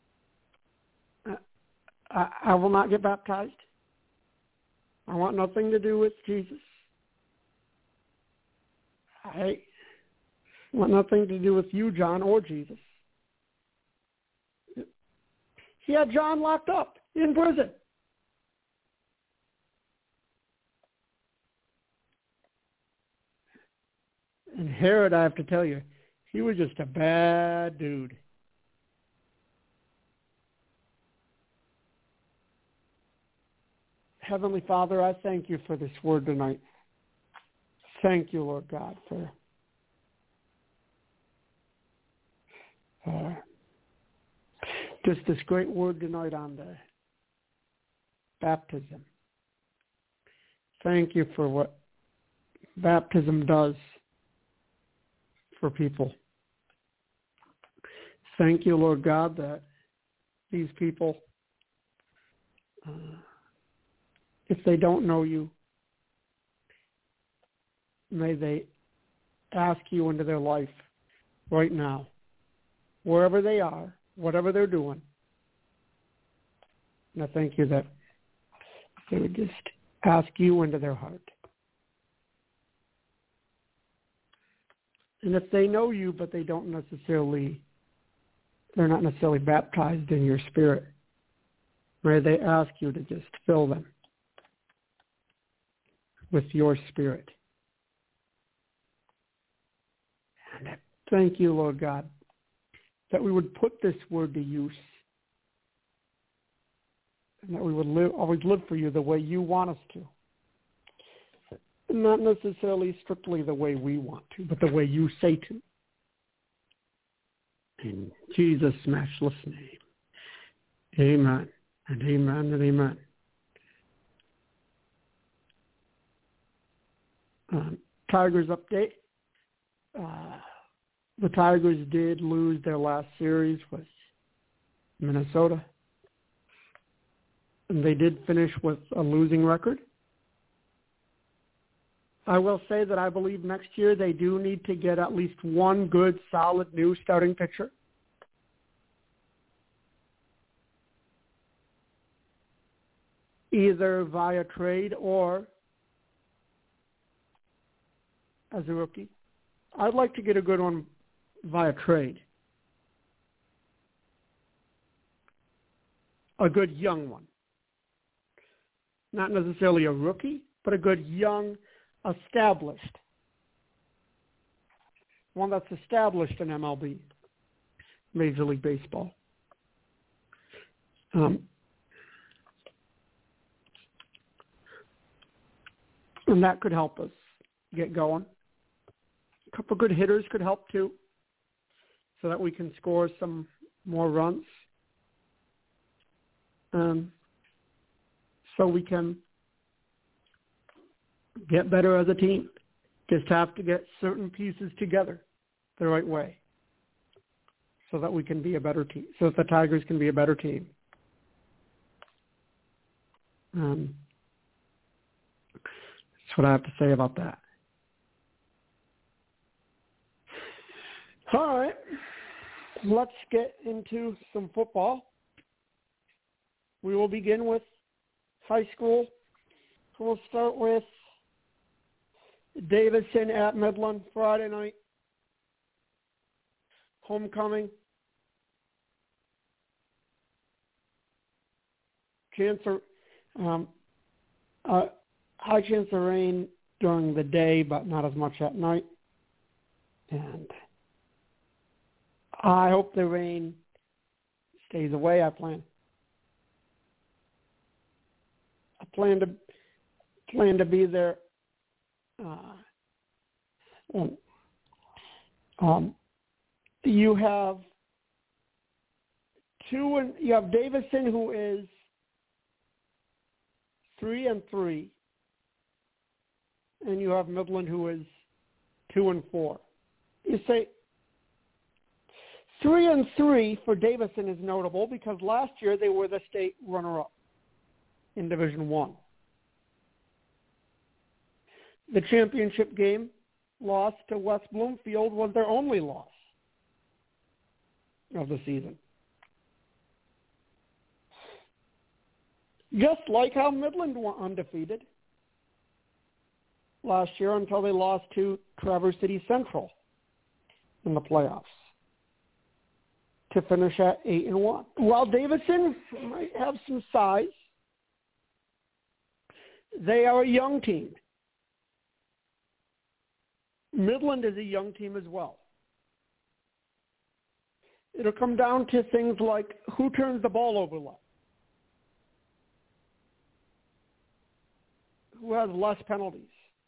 I, I will not get baptized. I want nothing to do with Jesus. I want nothing to do with you, John, or Jesus. He had John locked up in prison. And Herod, I have to tell you, he was just a bad dude. Heavenly Father, I thank you for this word tonight. Thank you, Lord God, for uh, just this great word tonight on the baptism. Thank you for what baptism does for people. Thank you, Lord God, that these people Uh, if they don't know you, may they ask you into their life right now, wherever they are, whatever they're doing. And I thank you that they would just ask you into their heart. And if they know you, but they don't necessarily, they're not necessarily baptized in your spirit, may they ask you to just fill them with your spirit. And I thank you, Lord God, that we would put this word to use, and that we would live, always live for you the way you want us to. Not necessarily strictly the way we want to, but the way you say to. In Jesus' matchless name. Amen and amen and amen. Um, Tigers update. Uh, the Tigers did lose their last series with Minnesota. And they did finish with a losing record. I will say that I believe next year they do need to get at least one good, solid new starting pitcher. Either via trade or as a rookie. I'd like to get a good one via trade. A good young one. Not necessarily a rookie, but a good young, established. One that's established in M L B, Major League Baseball. Um, and that could help us get going. A couple good hitters could help too, so that we can score some more runs. Um, so we can get better as a team. Just have to get certain pieces together the right way so that we can be a better team, so that the Tigers can be a better team. Um, that's what I have to say about that. All right, let's get into some football. We will begin with high school. We'll start with Davidson at Midland Friday night. Homecoming. Chance of, um, uh, high chance of rain during the day, but not as much at night. And I hope the rain stays away. I plan. I plan to plan to be there. Uh, and, um, you have two, and you have Davison, who is three and three, and you have Midland, who is two and four. You say three and three for Davison is notable because last year they were the state runner-up in Division One. The championship game loss to West Bloomfield was their only loss of the season. Just like how Midland went undefeated last year until they lost to Traverse City Central in the playoffs to finish at eight and one. While Davison might have some size, they are a young team. Midland is a young team as well. It'll come down to things like who turns the ball over less, who has less penalties,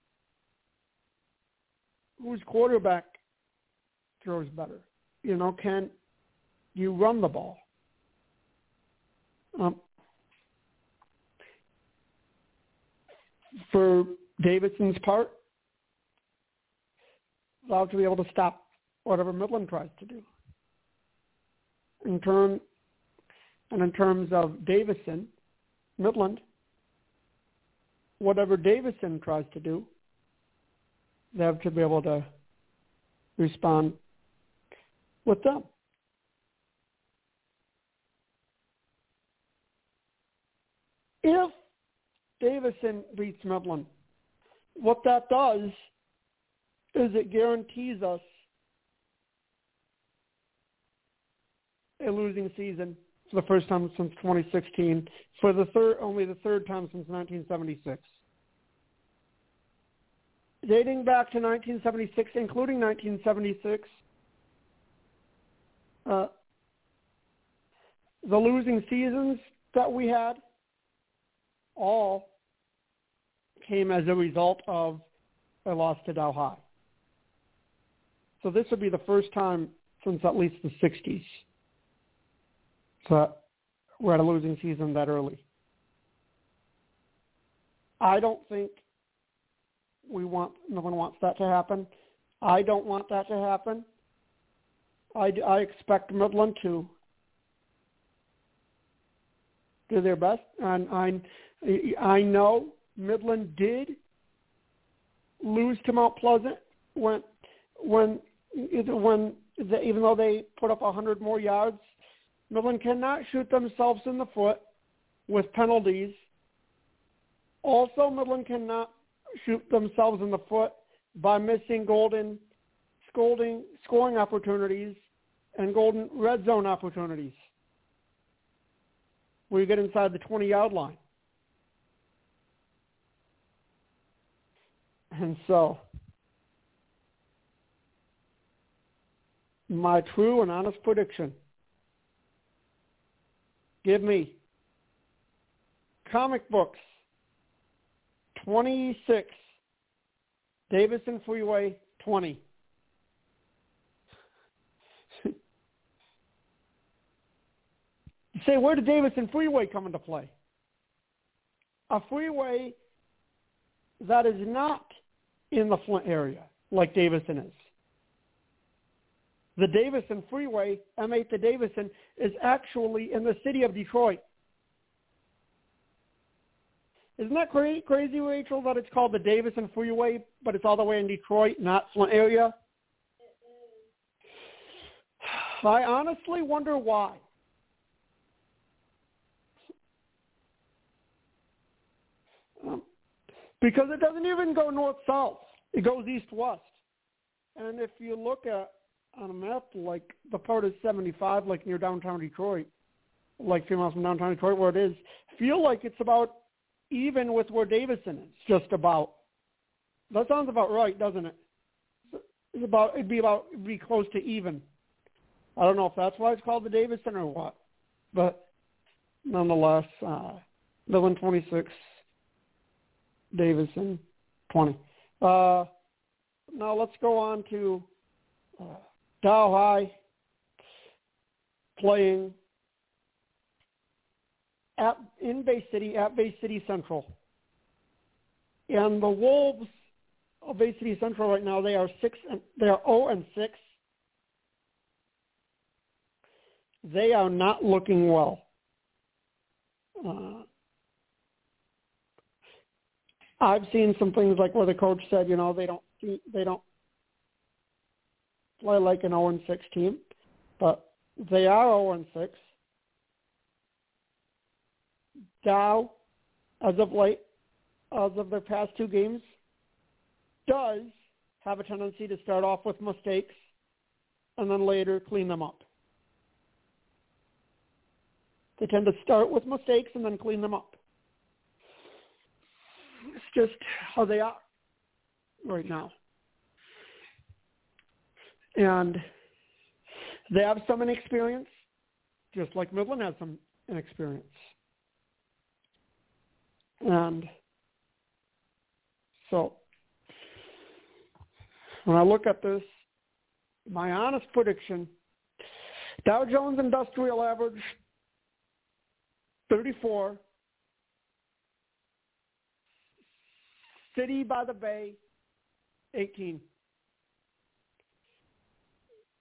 whose quarterback throws better. You know, can you run the ball? Um, for Davidson's part, they'll have to be able to stop whatever Midland tries to do. In term, and in terms of Davison, Midland. Whatever Davison tries to do, they have to be able to respond with them. If Davison beats Midland, what that does is it guarantees us a losing season for the first time since twenty sixteen, for the third, only the third time since nineteen seventy-six. Dating back to nineteen seventy-six, including nineteen seventy-six, uh, the losing seasons that we had all came as a result of a loss to Dow High. So this would be the first time since at least the sixties that we're at a losing season that early. I don't think we want, no one wants that to happen. I don't want that to happen. I, I expect Midland to do their best, and I, I know Midland did lose to Mount Pleasant when, when, when the, even though they put up one hundred more yards, Midland cannot shoot themselves in the foot with penalties. Also, Midland cannot shoot themselves in the foot by missing golden scolding, scoring opportunities and golden red zone opportunities where you get inside the twenty-yard line. And so, my true and honest prediction, give me comic books, twenty-six, Davison Freeway, twenty. You say, where did Davison Freeway come into play? A freeway that is not in the Flint area like Davison is. The Davison Freeway, M eight to Davison, is actually in the city of Detroit. Isn't that cra- crazy, Rachel, that it's called the Davison Freeway, but it's all the way in Detroit, not Flint area? I honestly wonder why. Um, because it doesn't even go north-south. It goes east-west. And if you look at on a map, like the part is seventy-five, like near downtown Detroit, like three miles from downtown Detroit where it is, feel like it's about even with where Davison is, just about. That sounds about right, doesn't it? It's about, it'd be about, it'd be close to even. I don't know if that's why it's called the Davison or what, but nonetheless, uh, Midland twenty-six, Davison twenty. Uh, now let's go on to uh, Dow High playing at in Bay City at Bay City Central, and the Wolves of Bay City Central right now, they are six and they are zero and six. They are not looking well. Uh, I've seen some things like where the coach said, you know, they don't they don't play like an zero and six team, but they are zero and six. Dow, as of late, as of their past two games, does have a tendency to start off with mistakes and then later clean them up. They tend to start with mistakes and then clean them up. It's just how they are right now. And they have some inexperience, just like Midland has some inexperience. And so when I look at this, my honest prediction, Dow Jones Industrial Average, thirty-four. City by the Bay, eighteen.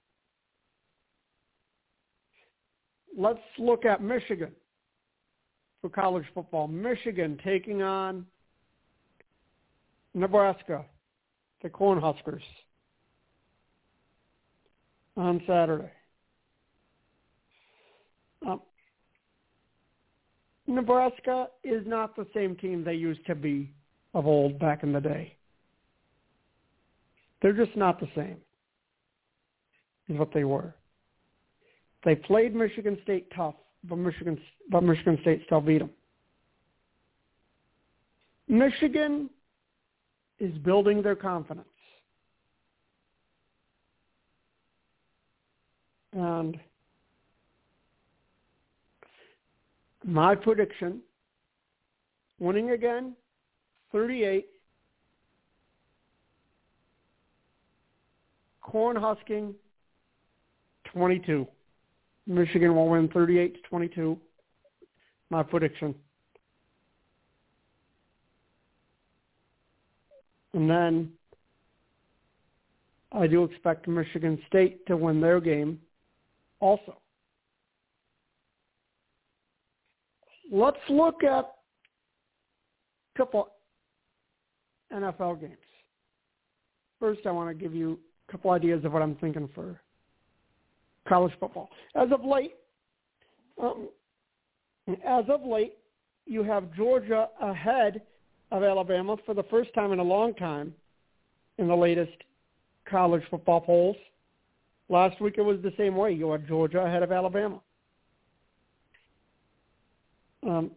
Let's look at Michigan. for college football. Michigan taking on Nebraska, the Cornhuskers, on Saturday. Um, Nebraska is not the same team they used to be of old back in the day. They're just not the same as what they were. They played Michigan State tough, but Michigan, but Michigan State still beat them. Michigan is building their confidence. And my prediction, winning again, thirty-eight, Cornhusking, twenty-two. Michigan will win thirty-eight to twenty-two. My prediction. And then I do expect Michigan State to win their game also. Let's look at a couple N F L games. First, I want to give you a couple ideas of what I'm thinking for college football. As of late, um, as of late, you have Georgia ahead of Alabama for the first time in a long time in the latest college football polls. Last week it was the same way. You had Georgia ahead of Alabama. Um,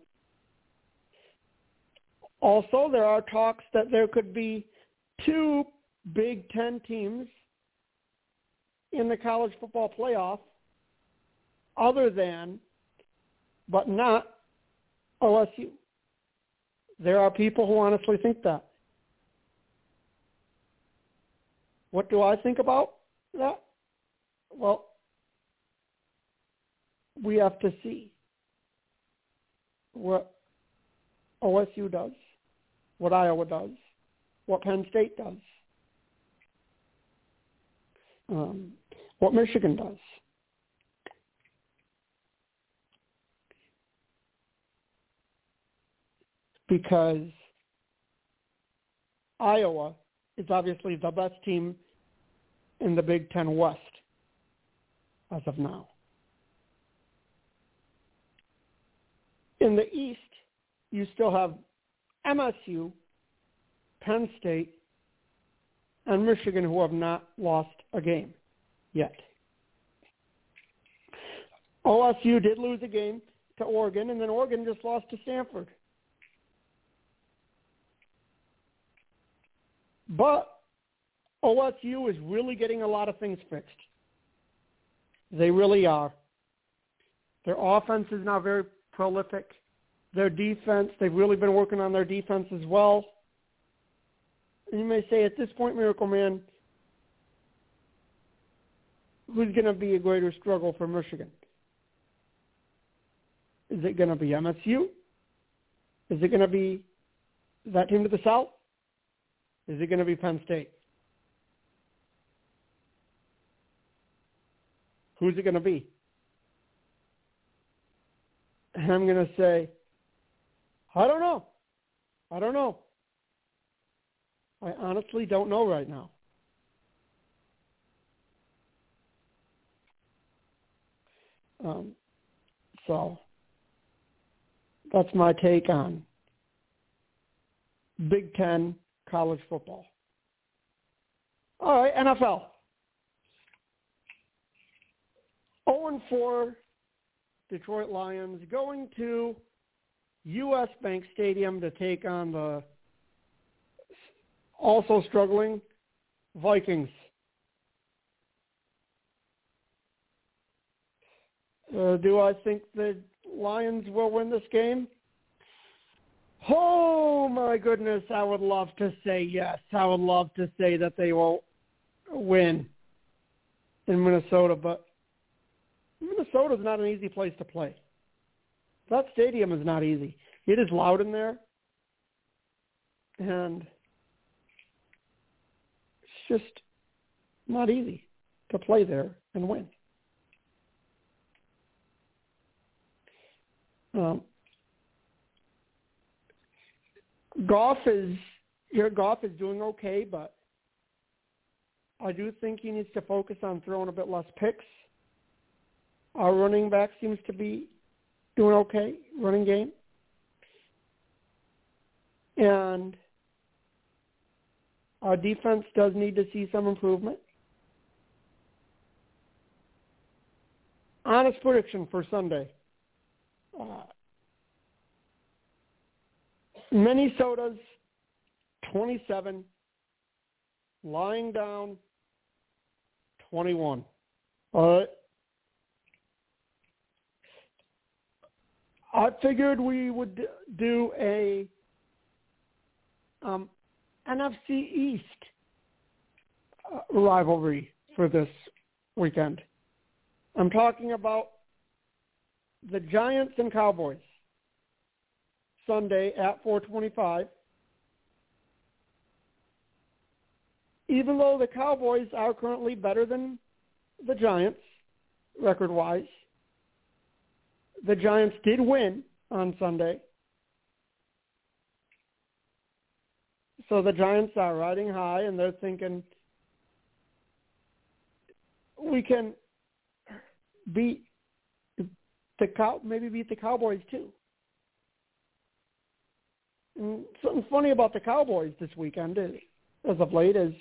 also, there are talks that there could be two Big Ten teams in the college football playoff other than, but not, O S U. There are people who honestly think that. What do I think about that? Well, we have to see what O S U does, what Iowa does, what Penn State does, um, what Michigan does. Because Iowa is obviously the best team in the Big Ten West as of now. In the East, you still have M S U, Penn State, and Michigan who have not lost a game yet. O S U did lose a game to Oregon, and then Oregon just lost to Stanford. But O S U is really getting a lot of things fixed. They really are. Their offense is now very prolific. Their defense, they've really been working on their defense as well. And you may say at this point, Miracle Man, who's going to be a greater struggle for Michigan? Is it going to be M S U? Is it going to be that team to the south? Is it going to be Penn State? Who's it going to be? And I'm going to say, I don't know. I don't know. I honestly don't know right now. Um, so that's my take on Big Ten college football. All right, N F L. oh and four Detroit Lions going to U S Bank Stadium to take on the also struggling Vikings. Uh, do I think the Lions will win this game? Oh, my goodness, I would love to say yes. I would love to say that they will win in Minnesota, but Minnesota is not an easy place to play. That stadium is not easy. It is loud in there, and it's just not easy to play there and win. Um, Goff is your Goff is doing okay, but I do think he needs to focus on throwing a bit less picks. Our running back seems to be doing okay, running game. And our defense does need to see some improvement. Honest prediction for Sunday. Uh, Minnesota's twenty-seven, lying down twenty-one. All right. I figured we would do a um, N F C East uh, rivalry for this weekend. I'm talking about the Giants and Cowboys, Sunday at four twenty-five. Even though the Cowboys are currently better than the Giants, record-wise, the Giants did win on Sunday. So the Giants are riding high, and they're thinking, we can beat the cow, maybe beat the Cowboys too. And something funny about the Cowboys this weekend, is, as of late, is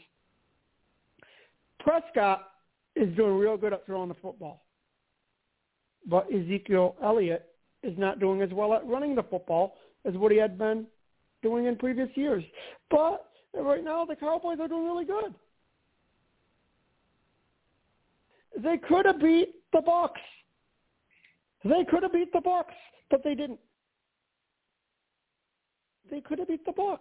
Prescott is doing real good at throwing the football, but Ezekiel Elliott is not doing as well at running the football as what he had been doing in previous years. But right now, the Cowboys are doing really good. They could have beat the Bucs. They could have beat the Bucs, but they didn't. They could have beat the Bucs.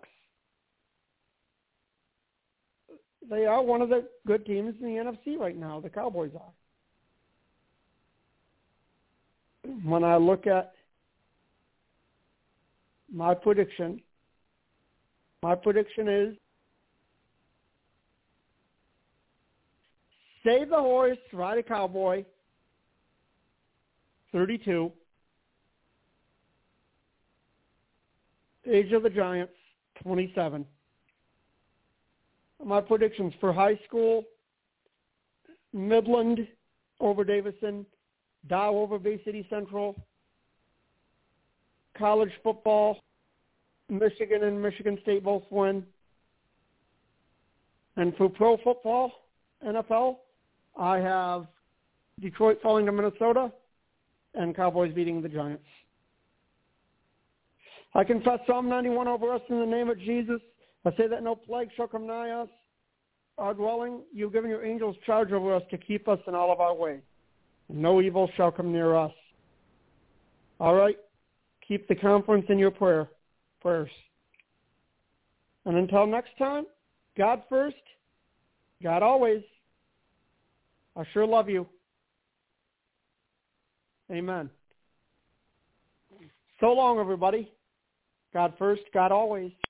They are one of the good teams in the N F C right now. The Cowboys are. When I look at my prediction, my prediction is save the horse, ride a cowboy, thirty-two. Age of the Giants, twenty-seven. My predictions for high school, Midland over Davison, Dow over Bay City Central. College football, Michigan and Michigan State both win. And for pro football, N F L, I have Detroit falling to Minnesota and Cowboys beating the Giants. I confess Psalm ninety-one over us in the name of Jesus. I say that no plague shall come nigh us, our dwelling. You've given your angels charge over us to keep us in all of our ways. No evil shall come near us. All right? Keep the conference in your prayer, prayers. And until next time, God first, God always. I sure love you. Amen. So long, everybody. God first, God always.